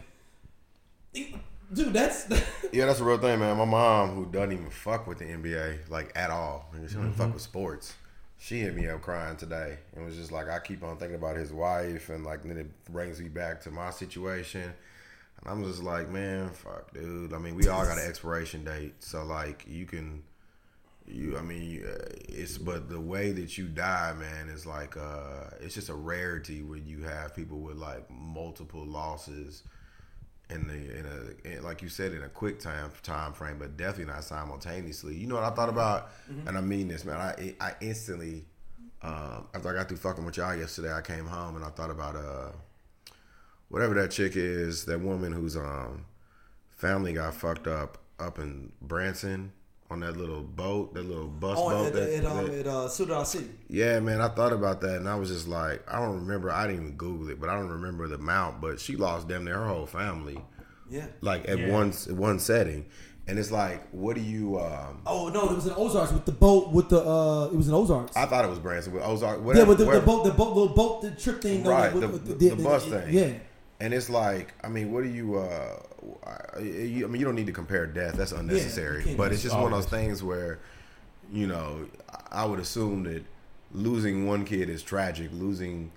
dude, that's Yeah, that's a real thing, man. My mom, who doesn't even fuck with the N B A, like, at all. She don't even fuck with sports. She hit me up crying today. And was just like, I keep on thinking about his wife. And, like, then it brings me back to my situation. And I'm just like, man, fuck, dude. I mean, we all got an expiration date. So, like, you can, you, I mean, uh, it's, but the way that you die, man, is like, uh, it's just a rarity when you have people with, like, multiple losses in the in a in, like you said in a quick time time frame, but definitely not simultaneously. You know what I thought about, mm-hmm. and I mean this, man. I I instantly um, after I got through fucking with y'all yesterday, I came home and I thought about uh whatever that chick is, that woman whose um family got fucked up up in Branson. On that little boat, that little bus oh, boat. At, that, at, um, that, at uh, Sudal City. Yeah, man, I thought about that, and I was just like, I don't remember. I didn't even Google it, but I don't remember the amount. But she lost damn near her whole family. Yeah. Like at yeah. one one setting, and it's like, what do you? Um, oh no, it was in Ozarks with the boat with the. uh It was in Ozarks. I thought it was Branson with Ozarks. Whatever, yeah, but the, whatever. the boat, the boat, little boat, the trip thing. Right, with, the, with, the, the, the the, bus the, thing. Yeah. And it's like, I mean, what do you? Uh, I, you, I mean, you don't need to compare death. That's unnecessary. Yeah, but it's just one of those always. things where. You know, I would assume that losing one kid is tragic. Losing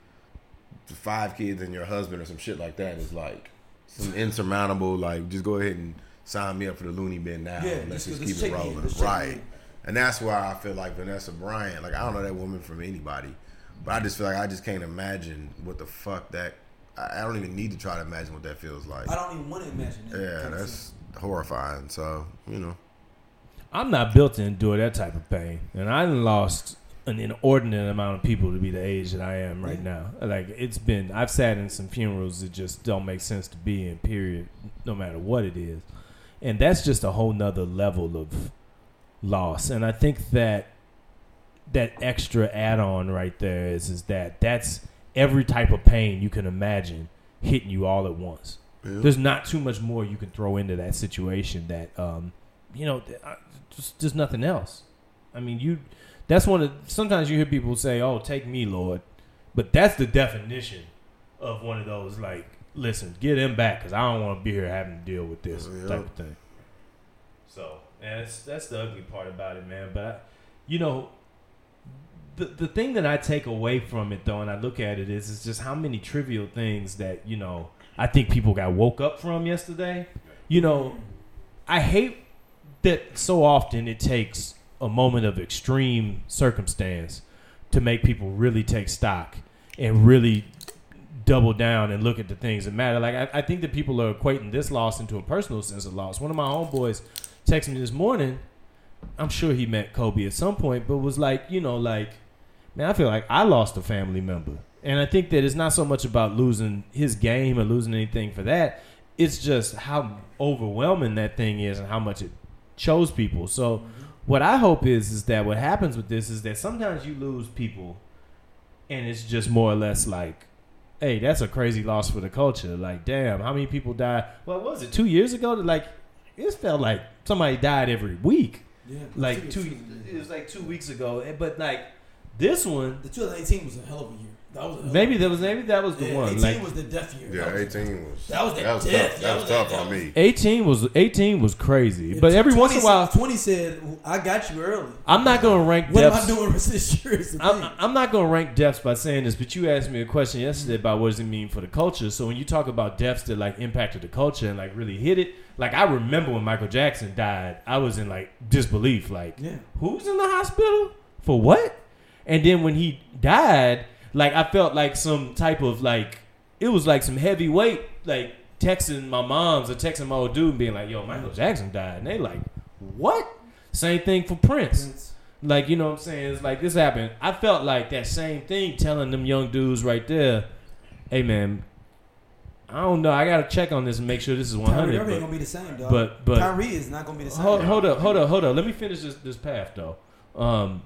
five kids and your husband or some shit like that is like some insurmountable. Like, just go ahead and sign me up for the loony bin now. Yeah, Let's just- just just keep it check me in, rolling, just check me right? in. And that's why I feel like Vanessa Bryant. Like, I don't know that woman from anybody, but I just feel like I just can't imagine what the fuck that. I I don't even need to try to imagine what that feels like. I don't even want to imagine that. Yeah, that's horrifying. So you know. I'm not built to endure that type of pain, and I done lost an inordinate amount of people to be the age that I am right now. Like, it's been, I've sat in some funerals that just don't make sense to be in, period, no matter what it is. And that's just a whole nother level of loss. And I think that that extra add-on right there is, is that that's every type of pain you can imagine hitting you all at once. Yeah. There's not too much more you can throw into that situation that, um, you know, just, just nothing else. I mean, you. That's one of. Sometimes you hear people say, "Oh, take me, Lord," but that's the definition of one of those. Like, listen, get him back because I don't want to be here having to deal with this Yeah. type of thing. So, and that's that's the ugly part about it, man. But I, you know, the the thing that I take away from it, though, and I look at it is, is just how many trivial things that you know I think people got woke up from yesterday. You know, I hate that so often it takes a moment of extreme circumstance to make people really take stock and really double down and look at the things that matter. Like, I, I think that people are equating this loss into a personal sense of loss. One of my homeboys texted me this morning. I'm sure he met Kobe at some point, but was like, you know, like, man, I feel like I lost a family member. And I think that it's not so much about losing his game or losing anything for that. It's just how overwhelming that thing is and how much it chose people. So what I hope is is that what happens with this is that sometimes you lose people and it's just more or less like, hey, that's a crazy loss for the culture. Like, damn, how many people died? What was it, two years ago? Like, it felt like somebody died every week. Yeah, Like two, it was like two weeks ago. But like this one, the twenty eighteen was a hell of a year. That was a hell maybe of a that was maybe that was the yeah, one. eighteen Like, was the death year. Yeah, That was- eighteen was That was the that was death. tough. That That was was tough that- on me. eighteen was eighteen was crazy. And But every once in a twenty while, twenty said, "I got you early." I'm not gonna rank What deaths. am I doing with this year? Is the thing. I'm, I'm not going to rank deaths by saying this, but you asked me a question yesterday about what does it mean for the culture. So when you talk about deaths that like impacted the culture and like really hit it, like I remember when Michael Jackson died, I was in like disbelief. Like, Yeah. who's in the hospital for what? And then when he died, like I felt like some type of like it was like some heavy weight, like texting my moms or texting my old dude and being like, "Yo, Michael Jackson died," and they like, "What?" Same thing for Prince. Prince. Like, you know what I'm saying? It's like this happened. I felt like that same thing telling them young dudes right there, hey, man, I don't know. I got to check on this and make sure this is one hundred. Kyrie Irving ain't But, gonna be the same, dog. but, but Kyrie is not gonna be the same. hold, hold up, hold up, hold up. Let me finish this, this path, though. Um,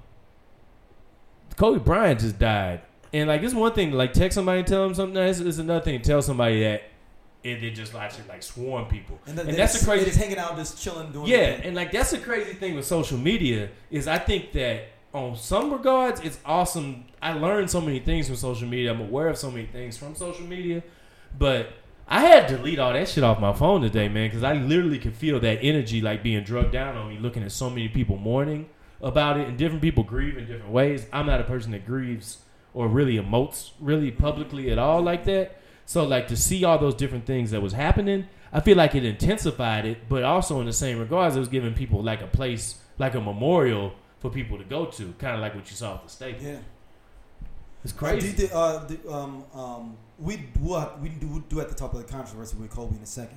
Kobe Bryant just died. And, like, it's one thing to, like, text somebody and tell them something. It's, it's another thing to tell somebody that it, it just actually, like, swarm people. And, then And they that's just, the crazy they just hanging out, just chilling, doing. Yeah, their thing. and like that's the crazy thing with social media is I think that on some regards it's awesome. I learned so many things from social media. I'm aware of so many things from social media, but I had to delete all that shit off my phone today, man, because I literally could feel that energy like being drugged down on me, looking at so many people mourning about it, and different people grieve in different ways. I'm not a person that grieves or really emotes really publicly at all like that. So like to see all those different things that was happening, I feel like it intensified it, but also in the same regards, it was giving people like a place, like a memorial for people to go to, kind of like what you saw at the stadium. Yeah. It's Uh, crazy. do, uh, do, um, um, we we'll, we do, do at the top of the controversy with Kobe in a second.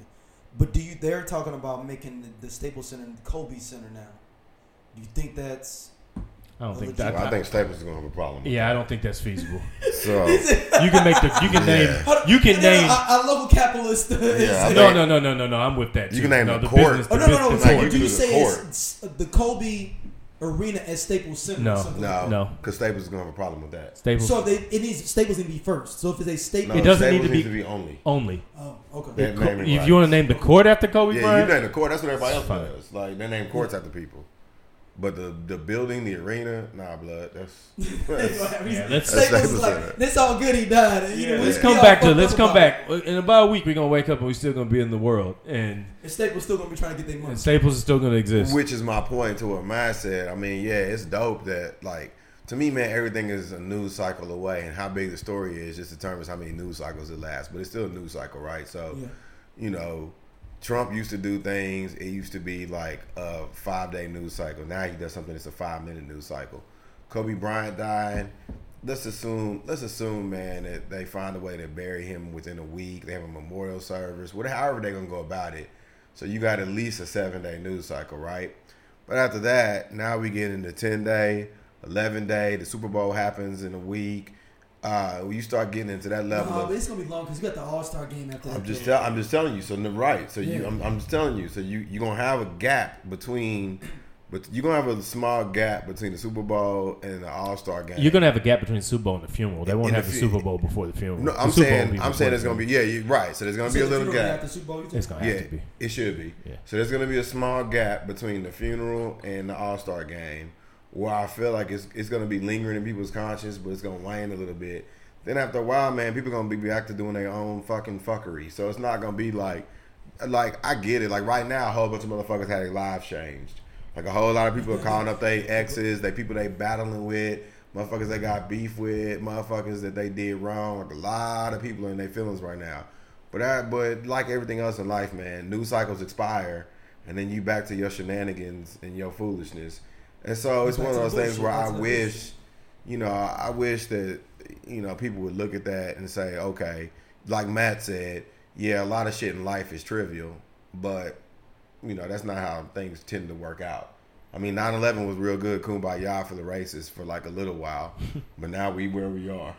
But do you? They're talking about making the, the Staples Center the Kobe Center now. Do you think that's? I don't think Well, that. I think Staples is gonna have a problem. With Yeah, I don't think that's feasible. that. So You can make the. You can name. Yeah. You can And then name. Our, our local capitalist. is- Yeah, I No, think- no, no, no, no, no. I'm with that. Too. You can name no, the the court. business. Oh the no, no, no. business Like, So you do can you do the say court. it's, it's the Kobe Arena at Staples Center? No. or something like no, that? No. because Staples is gonna have a problem with that. Staples So they, it needs Staples need to be first. So if it's a No, Staples, It doesn't Staples need to needs be- to be only. only. oh, okay. That Co- naming if rights. you want to name the court after Kobe Yeah, Bryant, you name the court. That's what everybody else Fine. does. Like they name courts after people. But the the building, the arena, nah, blood. That's, that's Yeah, let's- Staples Staples is like, Center. this all good. He died. And, you know, let's we come all back to. fucked Let's up come about back in about a week. We're gonna wake up and we're still gonna be in the world, and, it. And Staples still gonna be trying to get their money. and Staples is still gonna exist. which is my point to what Matt said. I mean, yeah, it's dope that like to me, man, everything is a news cycle away, and how big the story is just determines how many news cycles it lasts. But it's still a news cycle, right? So, Yeah. you know, Trump used to do things. It used to be like a five day news cycle. Now he does something that's a five minute news cycle. Kobe Bryant died. Let's assume, let's assume, man, that they find a way to bury him within a week. They have a memorial service, whatever, however they're gonna go about it. So you got at least a seven day news cycle, right? But after that, now we get into ten day, eleven day. The Super Bowl happens in a week. Uh, you start getting into that level No, of. but it's gonna be long because you got the All Star game after that. I'm just game. tell, I'm just telling you. So no, right. So you, Yeah. I'm, I'm just telling you. So you you're gonna have a gap between, but you're gonna have a small gap between the Super Bowl and the All Star game. You're gonna have a gap between the Super Bowl and the funeral. They won't In the have the fu- Super Bowl before the funeral. No, The I'm Super Bowl will saying be I'm before saying the it's gonna be funeral. yeah, you're right. So there's gonna So be a the little funeral gap. after Super Bowl, you It's think? gonna Yeah, have to be. it should be. Yeah. So there's gonna be a small gap between the funeral and the All Star game, where I feel like it's it's gonna be lingering in people's conscience, but it's gonna wane a little bit. Then after a while, man, people gonna be back to doing their own fucking fuckery. So it's not gonna be like, like I get it. Like right now, a whole bunch of motherfuckers had their lives changed. Like a whole lot of people are calling up their exes, they people they battling with, motherfuckers they got beef with, motherfuckers that they did wrong. Like a lot of people are in their feelings right now. But that, but like everything else in life, man, news cycles expire, and then you back to your shenanigans and your foolishness. And so it's Back one of to those the things where bullshit, I back to the wish, bullshit. you know, I wish that, you know, people would look at that and say, okay, like Matt said, yeah, a lot of shit in life is trivial, but, you know, that's not how things tend to work out. I mean, nine eleven was real good, kumbaya for the racists for like a little while, but now we where we are.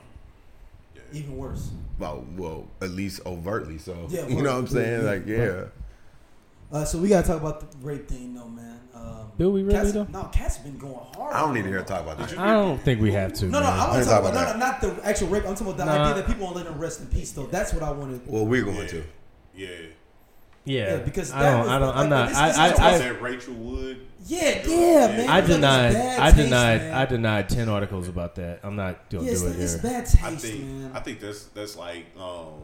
Even worse. Well, well, at least overtly so. Yeah, you know what I'm overtly, saying? yeah. Like, yeah. Uh, so we gotta talk about the rape thing, though, man. Um, Do we really, Cats, though? No, Cat's been going hard. I don't need to hear talk about that. I don't think we have to. No, no, man. I want Let's to talk talk about, about no, no, not the actual rape. I'm talking about the Nah. idea that people won't let him rest in peace, though. That's what I wanted. Well, we're going Yeah. to. Yeah. Yeah, Yeah, because I that don't. was- I don't. I'm like, not. this- I. this is I. what I, Was that Rachel Wood? Yeah, yeah, man. I It's like, it's denied. bad I taste, denied. man. I denied ten articles about that. I'm not gonna Yeah, it's, do it it's here. bad taste, I think man. I think that's that's like um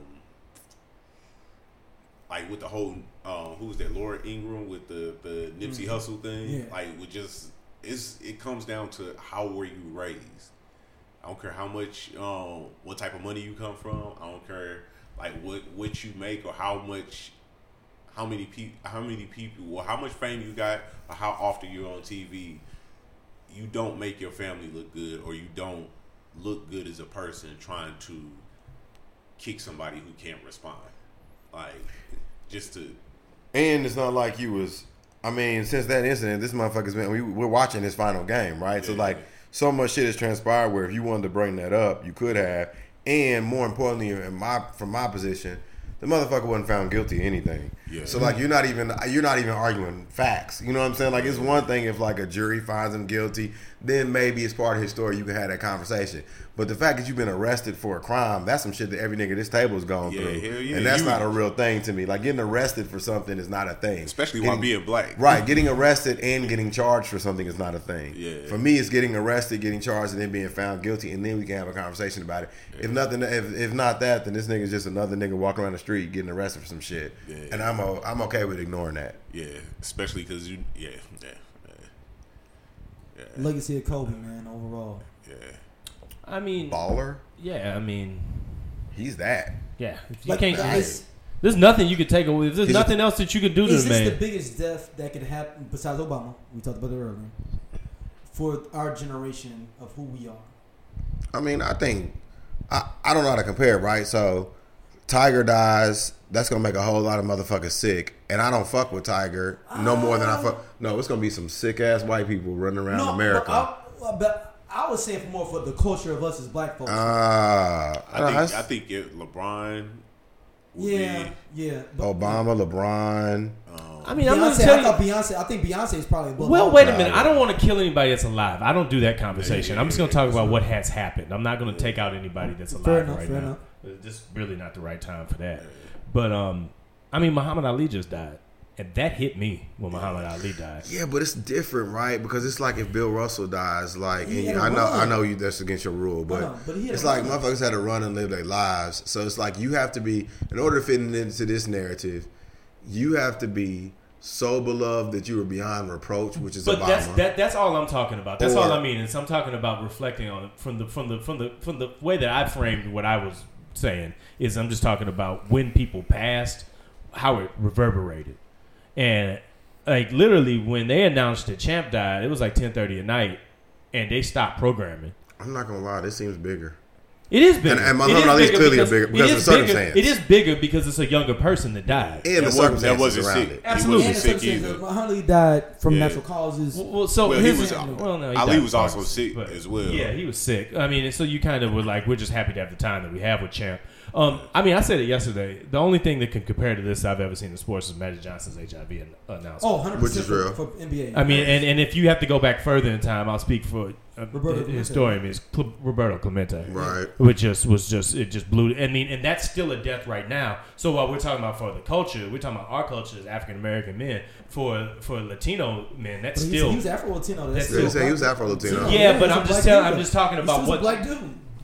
like with the whole um who's that Laura Ingraham with the the Nipsey Hussle thing. Yeah. Like with just it's it comes down to how were you raised. I don't care how much um what type of money you come from. I don't care like what what you make or how much how many people how many people or how much fame you got or how often you're on T V. You don't make your family look good, or you don't look good as a person trying to kick somebody who can't respond. Like, just to And it's not like you was. I mean, since that incident, this motherfucker's been. We, we're watching his final game, right? So Yeah. like, so much shit has transpired where if you wanted to bring that up, you could have. And more importantly, in my from my position, the motherfucker wasn't found guilty of anything. Yeah. So like, you're not even you're not even arguing facts. You know what I'm saying? Like, it's one thing if like a jury finds him guilty, then maybe it's part of his story. You can have that conversation. But the fact that you've been arrested for a crime, that's some shit that every nigga at this table has gone Yeah, through. hell yeah. And that's You- not a real thing to me. Like, getting arrested for something is not a thing. especially Getting- while being black. Right, getting arrested and getting charged for something is not a thing. Yeah. For me, it's getting arrested, getting charged, and then being found guilty, and then we can have a conversation about it. If nothing, if, if not that, then this nigga's just another nigga walking around the street getting arrested for some shit. Yeah. And I'm o- I'm okay with ignoring that. Yeah, especially because you. Yeah, yeah, yeah, yeah. Legacy of Kobe, man. Overall, yeah. I mean, Baller, yeah. I mean, he's that. yeah. If you like, can't. is, There's nothing you could take away. There's He's a- nothing else that you could do to is the this man. the biggest death that could happen besides Obama? We talked about it earlier. For our generation of who we are. I mean, I think I, I don't know how to compare, right? So Tiger dies, that's gonna make a whole lot of motherfuckers sick. And I don't fuck with Tiger no more than I fuck. No, it's gonna be some sick ass white people running around No, America. But I, but I was saying for more for the culture of us as black folks. Ah, I think I think it, LeBron. would yeah, be- yeah. But, Obama, LeBron. I mean, I'm gonna Beyonce, tell I you. thought Beyonce. I think Beyonce is probably above. Well, all wait a that. minute. I don't want to kill anybody that's alive. I don't do that conversation. Yeah, I'm just going to yeah, talk about what has happened. I'm not going to take out anybody that's alive Fair enough, right fair now. enough. This is really not the right time for that. But um, I mean, Muhammad Ali just died, and that hit me when Muhammad Ali died. Yeah, but it's different, right? Because it's like if Bill Russell dies, like He and had a I know, run. I know you that's against your rule, but, know, but he had it's a like run. motherfuckers had to run and live their lives. So it's like you have to be, in order to fit into this narrative, you have to be so beloved that you were beyond reproach, which is But Obama. that's that, that's all I'm talking about. That's Or- all I mean. Is I'm talking about reflecting on it from the from the from the from the way that I framed what I was saying. Is I'm just talking about when people passed, how it reverberated, and like literally when they announced that Champ died, it was like ten thirty at night, and they stopped programming. I'm not gonna lie, this seems bigger. It is bigger. And- and It Muhammad is Ali is clearly because- bigger because it of is the bigger- circumstance. It is bigger because it's a younger person that died. And the That wasn't- circumstances that wasn't around sick. it. Absolutely. He And wasn't the sick circumstances either. of Muhammad Ali died from Yeah. natural causes. Well, so Well, he his, was- well, no, he Ali died was of also Parkinson's, sick but- as well. Yeah, he was sick. I mean, so you kind of were like, we're just happy to have the time that we have with Champ. Um, I mean, I said it yesterday. The only thing that can compare to this I've ever seen in sports is Magic Johnson's H I V an- announcement. Oh, one hundred Which percent is real. for, for N B A. I mean, and, and if you have to go back further in time, I'll speak for uh, Roberto the Clemente. historian is Cl- Roberto Clemente, Right. Which just was just it just blew. I mean, and that's still a death right now. So while we're talking about for the culture, we're talking about our culture as African American men. For for Latino men, that's But he's- still he was Afro Latino. That's That's still Yeah, he said he was black. Afro-Latino. Yeah, but he's a I'm just black telling- dude. I'm just talking He's about still what- a black dude.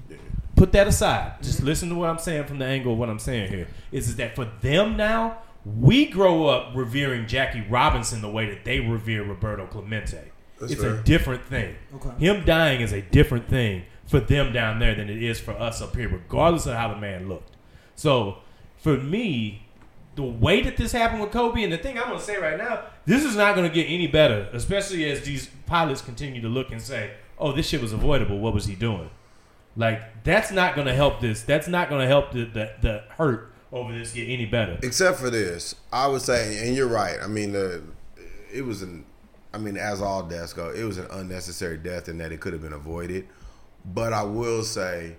put that aside. Just listen to what I'm saying from the angle of what I'm saying here. Is, is that for them now, we grow up revering Jackie Robinson the way that they revere Roberto Clemente. That's it's fair. a different thing. Okay. Him dying is a different thing for them down there than it is for us up here, regardless of how the man looked. So, for me, the way that this happened with Kobe, and the thing I'm going to say right now, this is not going to get any better, especially as these pilots continue to look and say, oh, this shit was avoidable. What was he doing? Like, that's not going to help this. That's not going to help the, the, the hurt over this get any better. Except for this, I would say, and you're right. I mean, the it was an, I mean, as all deaths go, it was an unnecessary death in that it could have been avoided. But I will say,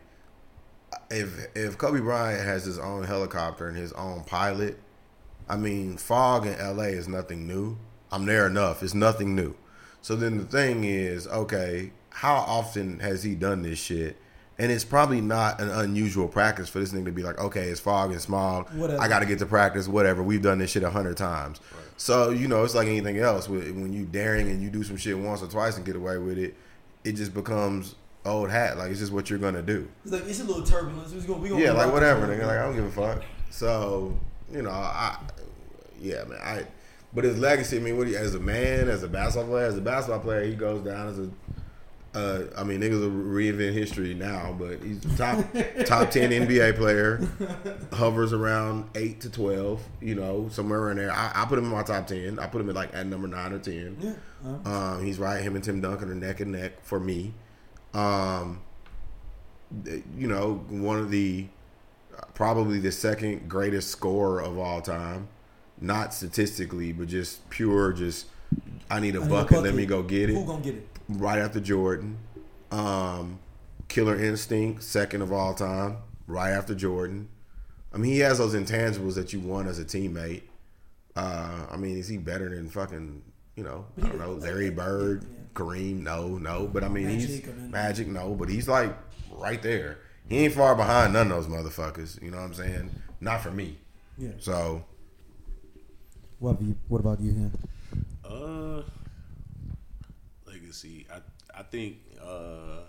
if if Kobe Bryant has his own helicopter and his own pilot, I mean, fog in L A is nothing new. I'm there enough. It's nothing new. So then the thing is, okay, how often has he done this shit? And it's probably not an unusual practice for this thing to be like, okay, it's fog and smog. Whatever. I got to get to practice, whatever. We've done this shit a hundred times. Right. So, you know, it's like anything else. When you daring and you do some shit once or twice and get away with it, it just becomes old hat. Like, it's just what you're going to do. It's like it's a little turbulence. We're gonna, we gonna Yeah, be like rocking whatever, for a nigga. minute. Like I don't give a fuck. So, you know, I, yeah, man. I, but his legacy. I mean, what he as a man, as a basketball player, as a basketball player, he goes down as a. Uh, I mean, niggas will reinvent history now, but he's top top ten N B A player. Hovers around eight to twelve. You know, somewhere in there. I, I put him in my top ten. I put him at like at number nine or ten. Yeah. Uh, Um, he's right. Him and Tim Duncan are neck and neck for me. Um, you know, one of the probably the second greatest scorer of all time. Not statistically, but just pure. Just I need a I need a bucket. Let bucket. me go get it. Who gonna get it? Right after Jordan. Um, Killer Instinct, second of all time. Right after Jordan. I mean, he has those intangibles that you want as a teammate. Uh, I mean, is he better than fucking, you know, I don't know, Larry Bird, Kareem? No, no. But I mean, he's Magic, I mean- Magic, no. But he's like right there. He ain't far behind none of those motherfuckers. You know what I'm saying? Not for me. Yeah. So, What about you? What about you? Him? Uh, legacy. I I think uh,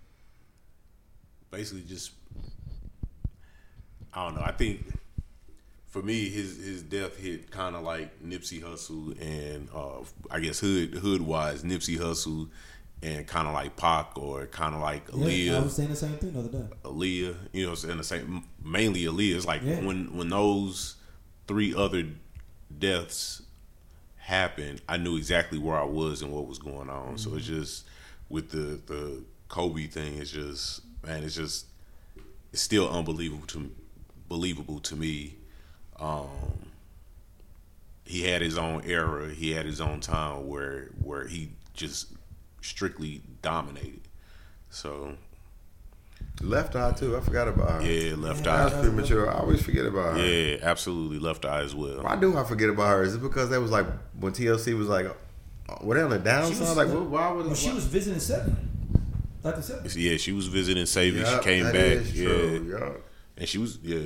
basically just I don't know. I think for me, his his death hit kind of like Nipsey Hussle and uh, I guess hood hood wise Nipsey Hussle and kind of like Pac or kind of like Aaliyah. Yeah, I was saying the same thing the other day. Aaliyah, you know, and the same mainly Aaliyah. It's like Yeah. when when those three other deaths happened, I knew exactly where I was and what was going on. Mm-hmm. So it's just with the the Kobe thing, it's just man, it's just it's still unbelievable to believable to me. Um, he had his own era. He had his own time where where he just strictly dominated. So Left Eye too. I forgot about her. yeah, Left That was Eye. premature. I always forget about her. Yeah, absolutely, Left Eye as well. Why do I forget about her? Is it because that was like when T L C was like, uh, were they on the She downside? was- Like, what, why was When she why- was visiting seven, like the seven. Yeah, she was visiting Savage. Yup, She came that back. is Yeah, true, yup. and she was yeah.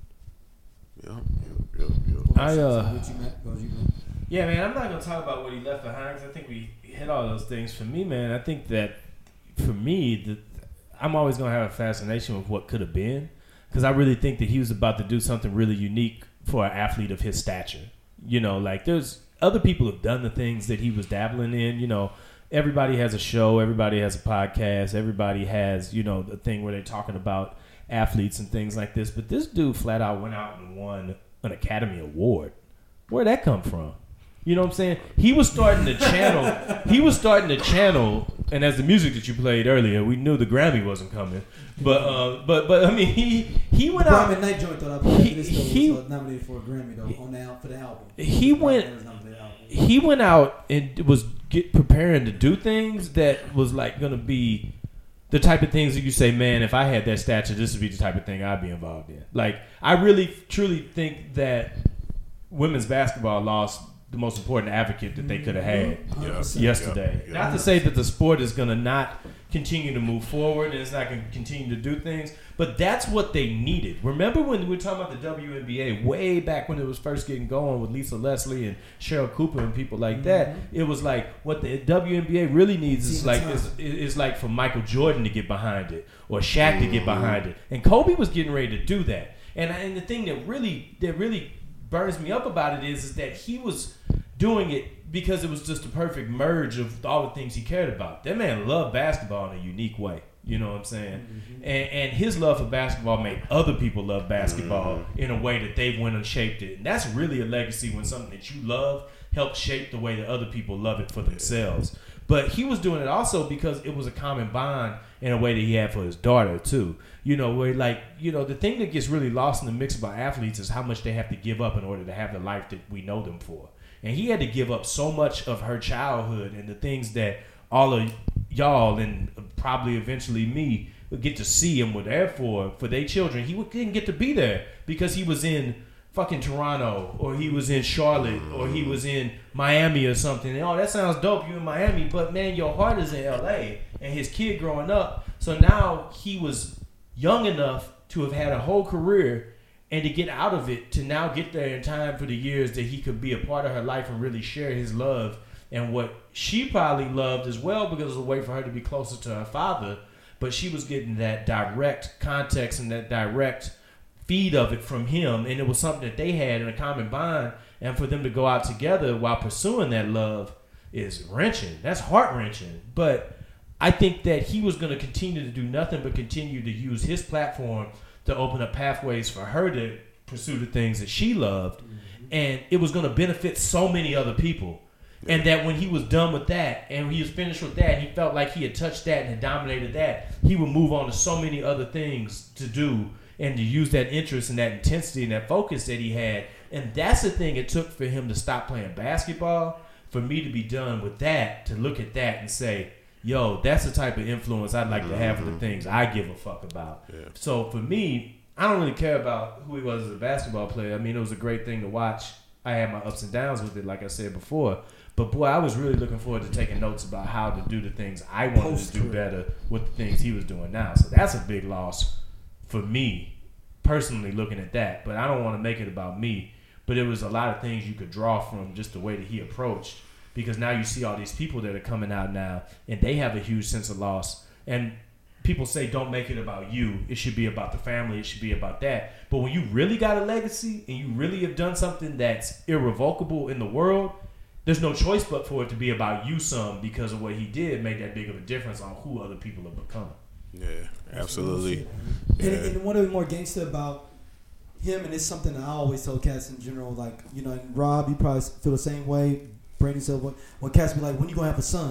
Yeah, yeah, yeah, yeah. I uh. What you meant? Go, you meant. Yeah, man, I'm not gonna talk about what he left behind because I think we hit all those things. For me, man, I think that for me, the, I'm always gonna have a fascination with what could have been because I really think that he was about to do something really unique for an athlete of his stature. You know, like there's other people have done the things that he was dabbling in. You know, everybody has a show, everybody has a podcast, everybody has you know the thing where they're talking about athletes and things like this. But this dude flat out went out and won an Academy Award. Where'd that come from? You know what I'm saying? He was starting to channel. He was starting to channel, and as the music that you played earlier, we knew the Grammy wasn't coming. But uh, but but I mean, he he went out. Brahmin Night joint thought I played He- this though he- was uh, nominated for a Grammy though on the al- for the album. He went- It was nominated album. He went out and was get preparing to do things that was like gonna be the type of things that you say, man, if I had that stature, this would be the type of thing I'd be involved in. Like, I really truly think that women's basketball lost the most important advocate that they could have had one hundred Yeah. percent. yesterday. Yeah. Not to say that the sport is going to not continue to move forward and it's not going to continue to do things, but that's what they needed. Remember when we were talking about the W N B A way back when it was first getting going with Lisa Leslie and Cheryl Cooper and people like that? It was like what the W N B A really needs is Tina like Turner. is, is like for Michael Jordan to get behind it or Shaq to get behind it, and Kobe was getting ready to do that. And and the thing that really that really burns me up about it is is that he was doing it because it was just a perfect merge of all the things he cared about. That man loved basketball in a unique way. You know what I'm saying? Mm-hmm. And, and his love for basketball made other people love basketball in a way that they've went and shaped it. And that's really a legacy when something that you love helps shape the way that other people love it for themselves. But he was doing it also because it was a common bond in a way that he had for his daughter too. You know, where like, you know, the thing that gets really lost in the mix about athletes is how much they have to give up in order to have the life that we know them for. And he had to give up so much of her childhood and the things that all of y'all and probably eventually me would get to see and were there for for their children. He couldn't get to be there because he was in fucking Toronto or he was in Charlotte or he was in Miami or something. And, oh, that sounds dope, you in Miami, but man, your heart is in L A and his kid growing up. So now he was young enough to have had a whole career and to get out of it, to now get there in time for the years that he could be a part of her life and really share his love and what she probably loved as well, because it was a way for her to be closer to her father. But she was getting that direct context and that direct feed of it from him, and it was something that they had in a common bond. And for them to go out together while pursuing that love is wrenching. That's heart wrenching. But I think that he was going to continue to do nothing but continue to use his platform to open up pathways for her to pursue the things that she loved. Mm-hmm. And it was going to benefit so many other people. Yeah. And that when he was done with that and he was finished with that, and he felt like he had touched that and had dominated that, he would move on to so many other things to do and to use that interest and that intensity and that focus that he had. And that's the thing it took for him to stop playing basketball, for me to be done with that, to look at that and say, yo, that's the type of influence I'd like to have for the things I give a fuck about. Yeah. So for me, I don't really care about who he was as a basketball player. I mean, it was a great thing to watch. I had my ups and downs with it, like I said before. But boy, I was really looking forward to taking notes about how to do the things I wanted Post to do better with the things he was doing now. So that's a big loss for me, personally, looking at that. But I don't want to make it about me. But it was a lot of things you could draw from just the way that he approached. Because now you see all these people that are coming out now, and they have a huge sense of loss. And people say, don't make it about you. It should be about the family. It should be about that. But when you really got a legacy and you really have done something that's irrevocable in the world, there's no choice but for it to be about you some, because of what he did made that big of a difference on who other people have become. Yeah, absolutely. And, Yeah. and one of the more gangster about him, and it's something that I always tell cats in general, like, you know, and Rob, you probably feel the same way. Brandon said, when, when cats be like, when you gonna have a son?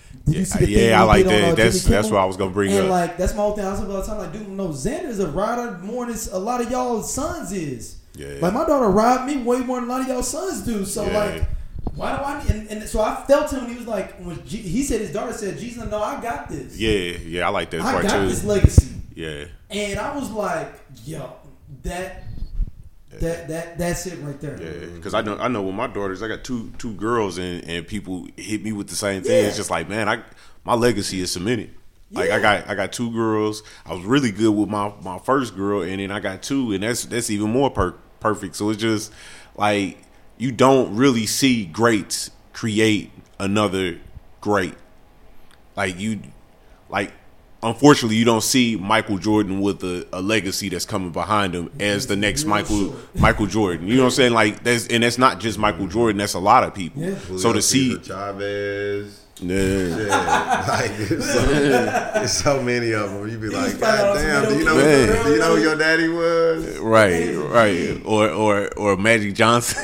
Did Yeah, you see the thing yeah, I he like did on, that. uh, That's Jimmy that's Kimmel? what I was gonna bring And up. like that's my whole thing. I was all the time like, dude, no, Xander's a rider more than a lot of y'all sons is. Yeah. Like my daughter ride me way more than a lot of y'all sons do. So Yeah. like, why do I? And, and so I felt him. When he was like, when G, he said his daughter said, "Jesus, no, I got this. Yeah, yeah, I like that I part got too. this legacy." Yeah, And I was like, yo, that, that, that, that's it right there. yeah. Because I know, I know with my daughters, I got two two girls, and, and people hit me with the same thing. Yeah. It's just like, man, I my legacy is cemented. Like Yeah. I got I got two girls. I was really good with my, my first girl, and then I got two, and that's that's even more per- perfect. So it's just like you don't really see greats create another great. Like you, like unfortunately, you don't see Michael Jordan with a, a legacy that's coming behind him as the next Real Michael short. Michael Jordan. You know what I'm saying? Like that's and that's not just Michael Jordan. That's a lot of people. Yeah. So to Julio see, Cesar Chavez. yeah, Yeah, like it's so, it's so many of them. You be was like, probably God on some damn, do you know? Man. Do you know who your daddy was? right, right, or or or Magic Johnson.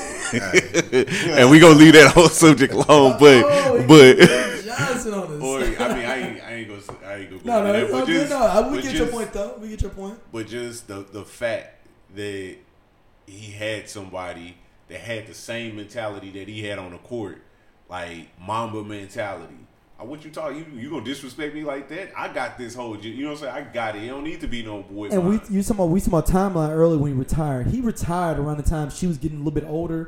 And we gonna leave that whole subject alone, but Oh, he but. put Johnson on this. Or I mean, I ain't, I ain't gonna, I ain't gonna. go no, no, into it's that, all but good. just- No, I- we but get your just- point though. We get your point. But just the the fact that he had somebody that had the same mentality that he had on the court, like Mamba mentality. Uh, What you talking? You you gonna disrespect me like that? I got this whole. You know what I'm saying? I got it. It don't need to be no boy. And we mine. you talking about we talking about timeline early when he retired. He retired around the time she was getting a little bit older,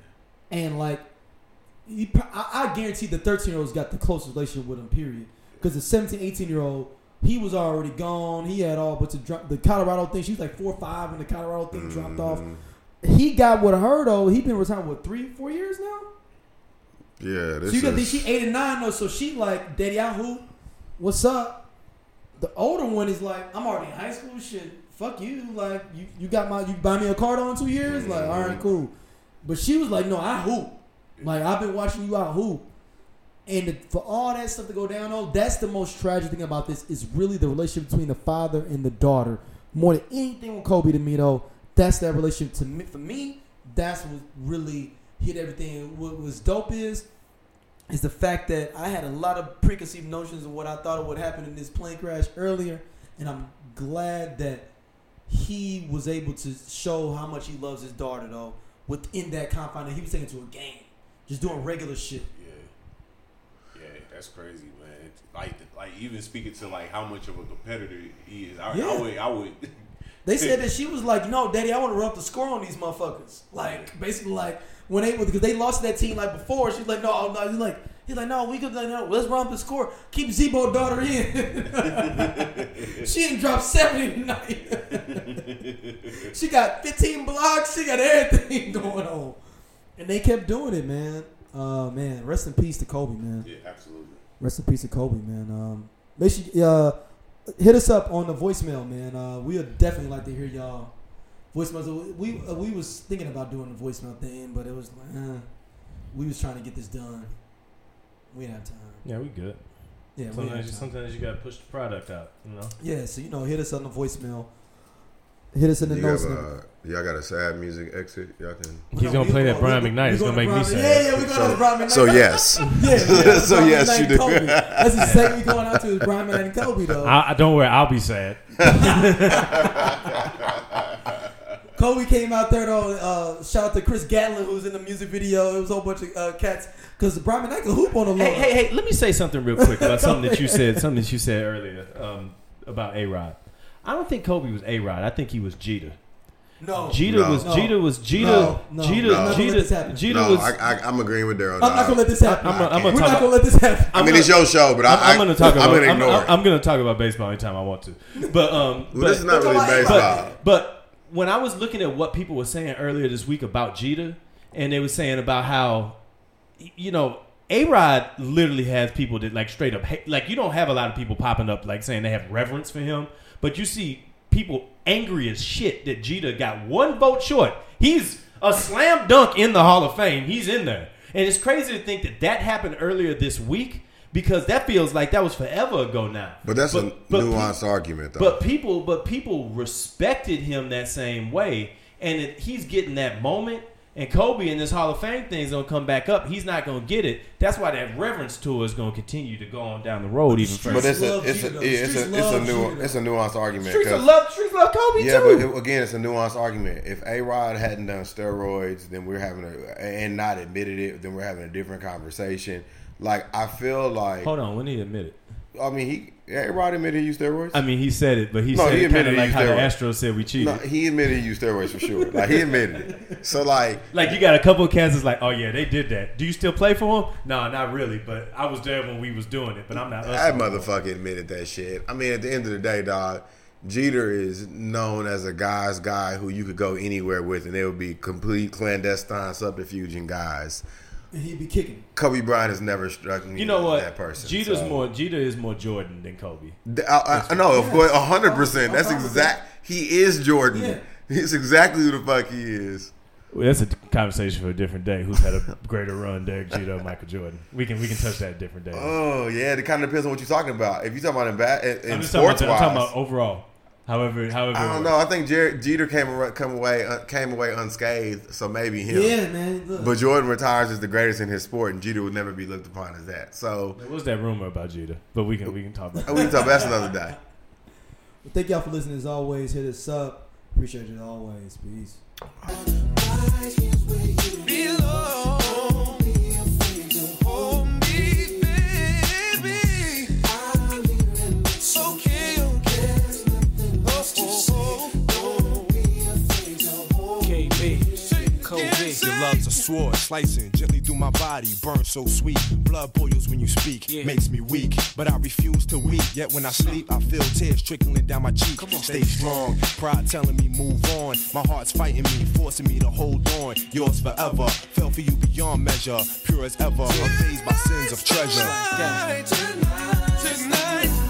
and like, he, pro- I, I guarantee the thirteen year olds got the closest relationship with him. Period. Because the seventeen, eighteen year old, he was already gone. He had all but to drop the Colorado thing. She was like four or five when the Colorado thing dropped off. He got with her though. He been retired what three, four years now. Yeah, this So you got is. think she eight and nine though. So she like, Daddy, I hoop. What's up? The older one is like, I'm already in high school. Shit, fuck you. Like you, you got my, you buy me a card on two years. Like all right, cool. But she was like, no, I hoop. Like I've been watching you out hoop. And the, for all that stuff to go down, though, that's the most tragic thing about this is really the relationship between the father and the daughter. More than anything with Kobe to me, though, that's that relationship to me. For me, that's what really hit everything. What was dope is, is the fact that I had a lot of preconceived notions of what I thought would happen in this plane crash earlier, and I'm glad that he was able to show how much he loves his daughter, though, within that confine that he was taking to a game, just doing regular shit. Yeah, yeah, that's crazy, man. Like, like even speaking to like how much of a competitor he is, I, Yeah. I would, I would. They said that she was like, "No, Daddy, I want to run up the score on these motherfuckers." Like, basically, like when they because they lost to that team like before. She's like, "No, no." He's like, he's like, "No, we could like, no, let's run up the score. Keep Zebo daughter in." She didn't drop seventy tonight. She got fifteen blocks. She got everything going on, and they kept doing it, man. Uh, man, rest in peace to Kobe, man. Yeah, absolutely. Rest in peace to Kobe, man. Um, make sure you, uh, hit us up on the voicemail, man. Uh, we would definitely like to hear y'all voicemails. We uh, we was thinking about doing the voicemail thing, but it was like, uh, we was trying to get this done. We didn't have time. Yeah, we good. Yeah, we didn't Sometimes, have you, time. sometimes you gotta push the product out. You know. Yeah, so you know, hit us on the voicemail. Hit us in the You notes. have, number. uh, y'all got a sad music exit. Y'all can. He's gonna We play that going- Brian we- McKnight. we It's going gonna to make me Brian- sad. Yeah, yeah, we going So- to Brian McKnight. So yes. Yeah, yeah, So Brian yes, McKnight you and do. Kobe. That's the segment we going out to is Brian McKnight and Kobe, though. I, I don't worry, I'll be sad. Kobe came out there though. Uh, shout out to Chris Gatlin who's in the music video. It was a whole bunch of uh, cats because Brian McKnight can hoop on the low. Hey, hey, hey! Let me say something real quick about something that you said. Something that you said earlier um, about A Rod. I don't think Kobe was A Rod. I think he was Jeter. No, Jeter No. was No. Jeter was Jeter. No, no. Jeter. I'm not gonna let this Jeter. happen. Jeter No, was. I, I, I'm agreeing with Daryl. I'm not gonna let this happen. I'm gonna- I'm We're gonna not talk gonna let this happen. I mean, it's your show, but I, I'm, I'm I, gonna talk about. I'm gonna I'm, ignore I'm, it. I'm gonna talk about baseball anytime I want to. But um, Well, but, this is not but- really but- baseball. But, but when I was looking at what people were saying earlier this week about Jeter, and they were saying about how, you know, A Rod literally has people that like straight up hate. Like you don't have a lot of people popping up like saying they have reverence for him, but you see people angry as shit that Jeter got one vote short. He's a slam dunk in the Hall of Fame. He's in there, and it's crazy to think that that happened earlier this week because that feels like that was forever ago now. But that's But- a but nuanced argument, though. But people, but people respected him that same way, and it, he's getting that moment. And Kobe in this Hall of Fame thing is gonna come back up. He's not gonna get it. That's why that reverence tour is gonna continue to go on down the road even further. But it's a love it's a Jeter, yeah, it's a Streets it's a love new Jeter. it's a nuanced argument. Streets 'cause- love Streets love Kobe Yeah, too. but it, again, it's a nuanced argument. If A Rod hadn't done steroids, then we're having a and not admitted it, then we're having a different conversation. Like I feel like Hold on, when he admitted? I mean he A Rod admitted he used steroids. I mean, he said it, but he No, said he it kind admitted of he like used how the steroids. Astros said we cheated. No, he admitted he used steroids for sure. Like he admitted it. So like Like you got a couple of cats that's like, oh yeah, they did that. Do you still play for them? No, not really. But I was there when we was doing it. But I'm not. us that no more. motherfucker admitted that shit. I mean, at the end of the day, dog, Jeter is known as a guy's guy who you could go anywhere with, and they would be complete clandestine subterfuge and guys. And he'd be kicking. Kobe Bryant has never struck me You know as what? that person. Jeter's so. more. Jeter is more Jordan than Kobe. I, I, I know, of course, a hundred percent. I'm That's fine with exact. He is Jordan. Yeah. He's exactly who the fuck he is. Well, that's a conversation for a different day. Who's had a greater run, Derek Jeter or Michael Jordan? We can we can touch that a different day. Oh yeah, it kind of depends on what you're talking about. If you're talking about in, ba- in, I'm in just talking about, sports that. I'm talking wise, about overall. However, however. I it don't works. know. I think Jer- Jeter came ar- come away uh, came away unscathed, so maybe him. Yeah, man. Look. But Jordan retires as the greatest in his sport, and Jeter would never be looked upon as that. So There was that rumor about Jeter, but we can we can talk about we that. can talk about that another day. Well, thank y'all for listening as always. Hit us up. Appreciate it always. Peace. Your love's a sword, slicing gently through my body, burn so sweet. Blood boils when you speak, makes me weak, but I refuse to weep. Yet when I sleep, I feel tears trickling down my cheek. Stay strong, pride telling me move on. My heart's fighting me, forcing me to hold on. Yours forever, fell for you beyond measure, pure as ever, unfazed by sins of treasure. Tonight, tonight, tonight.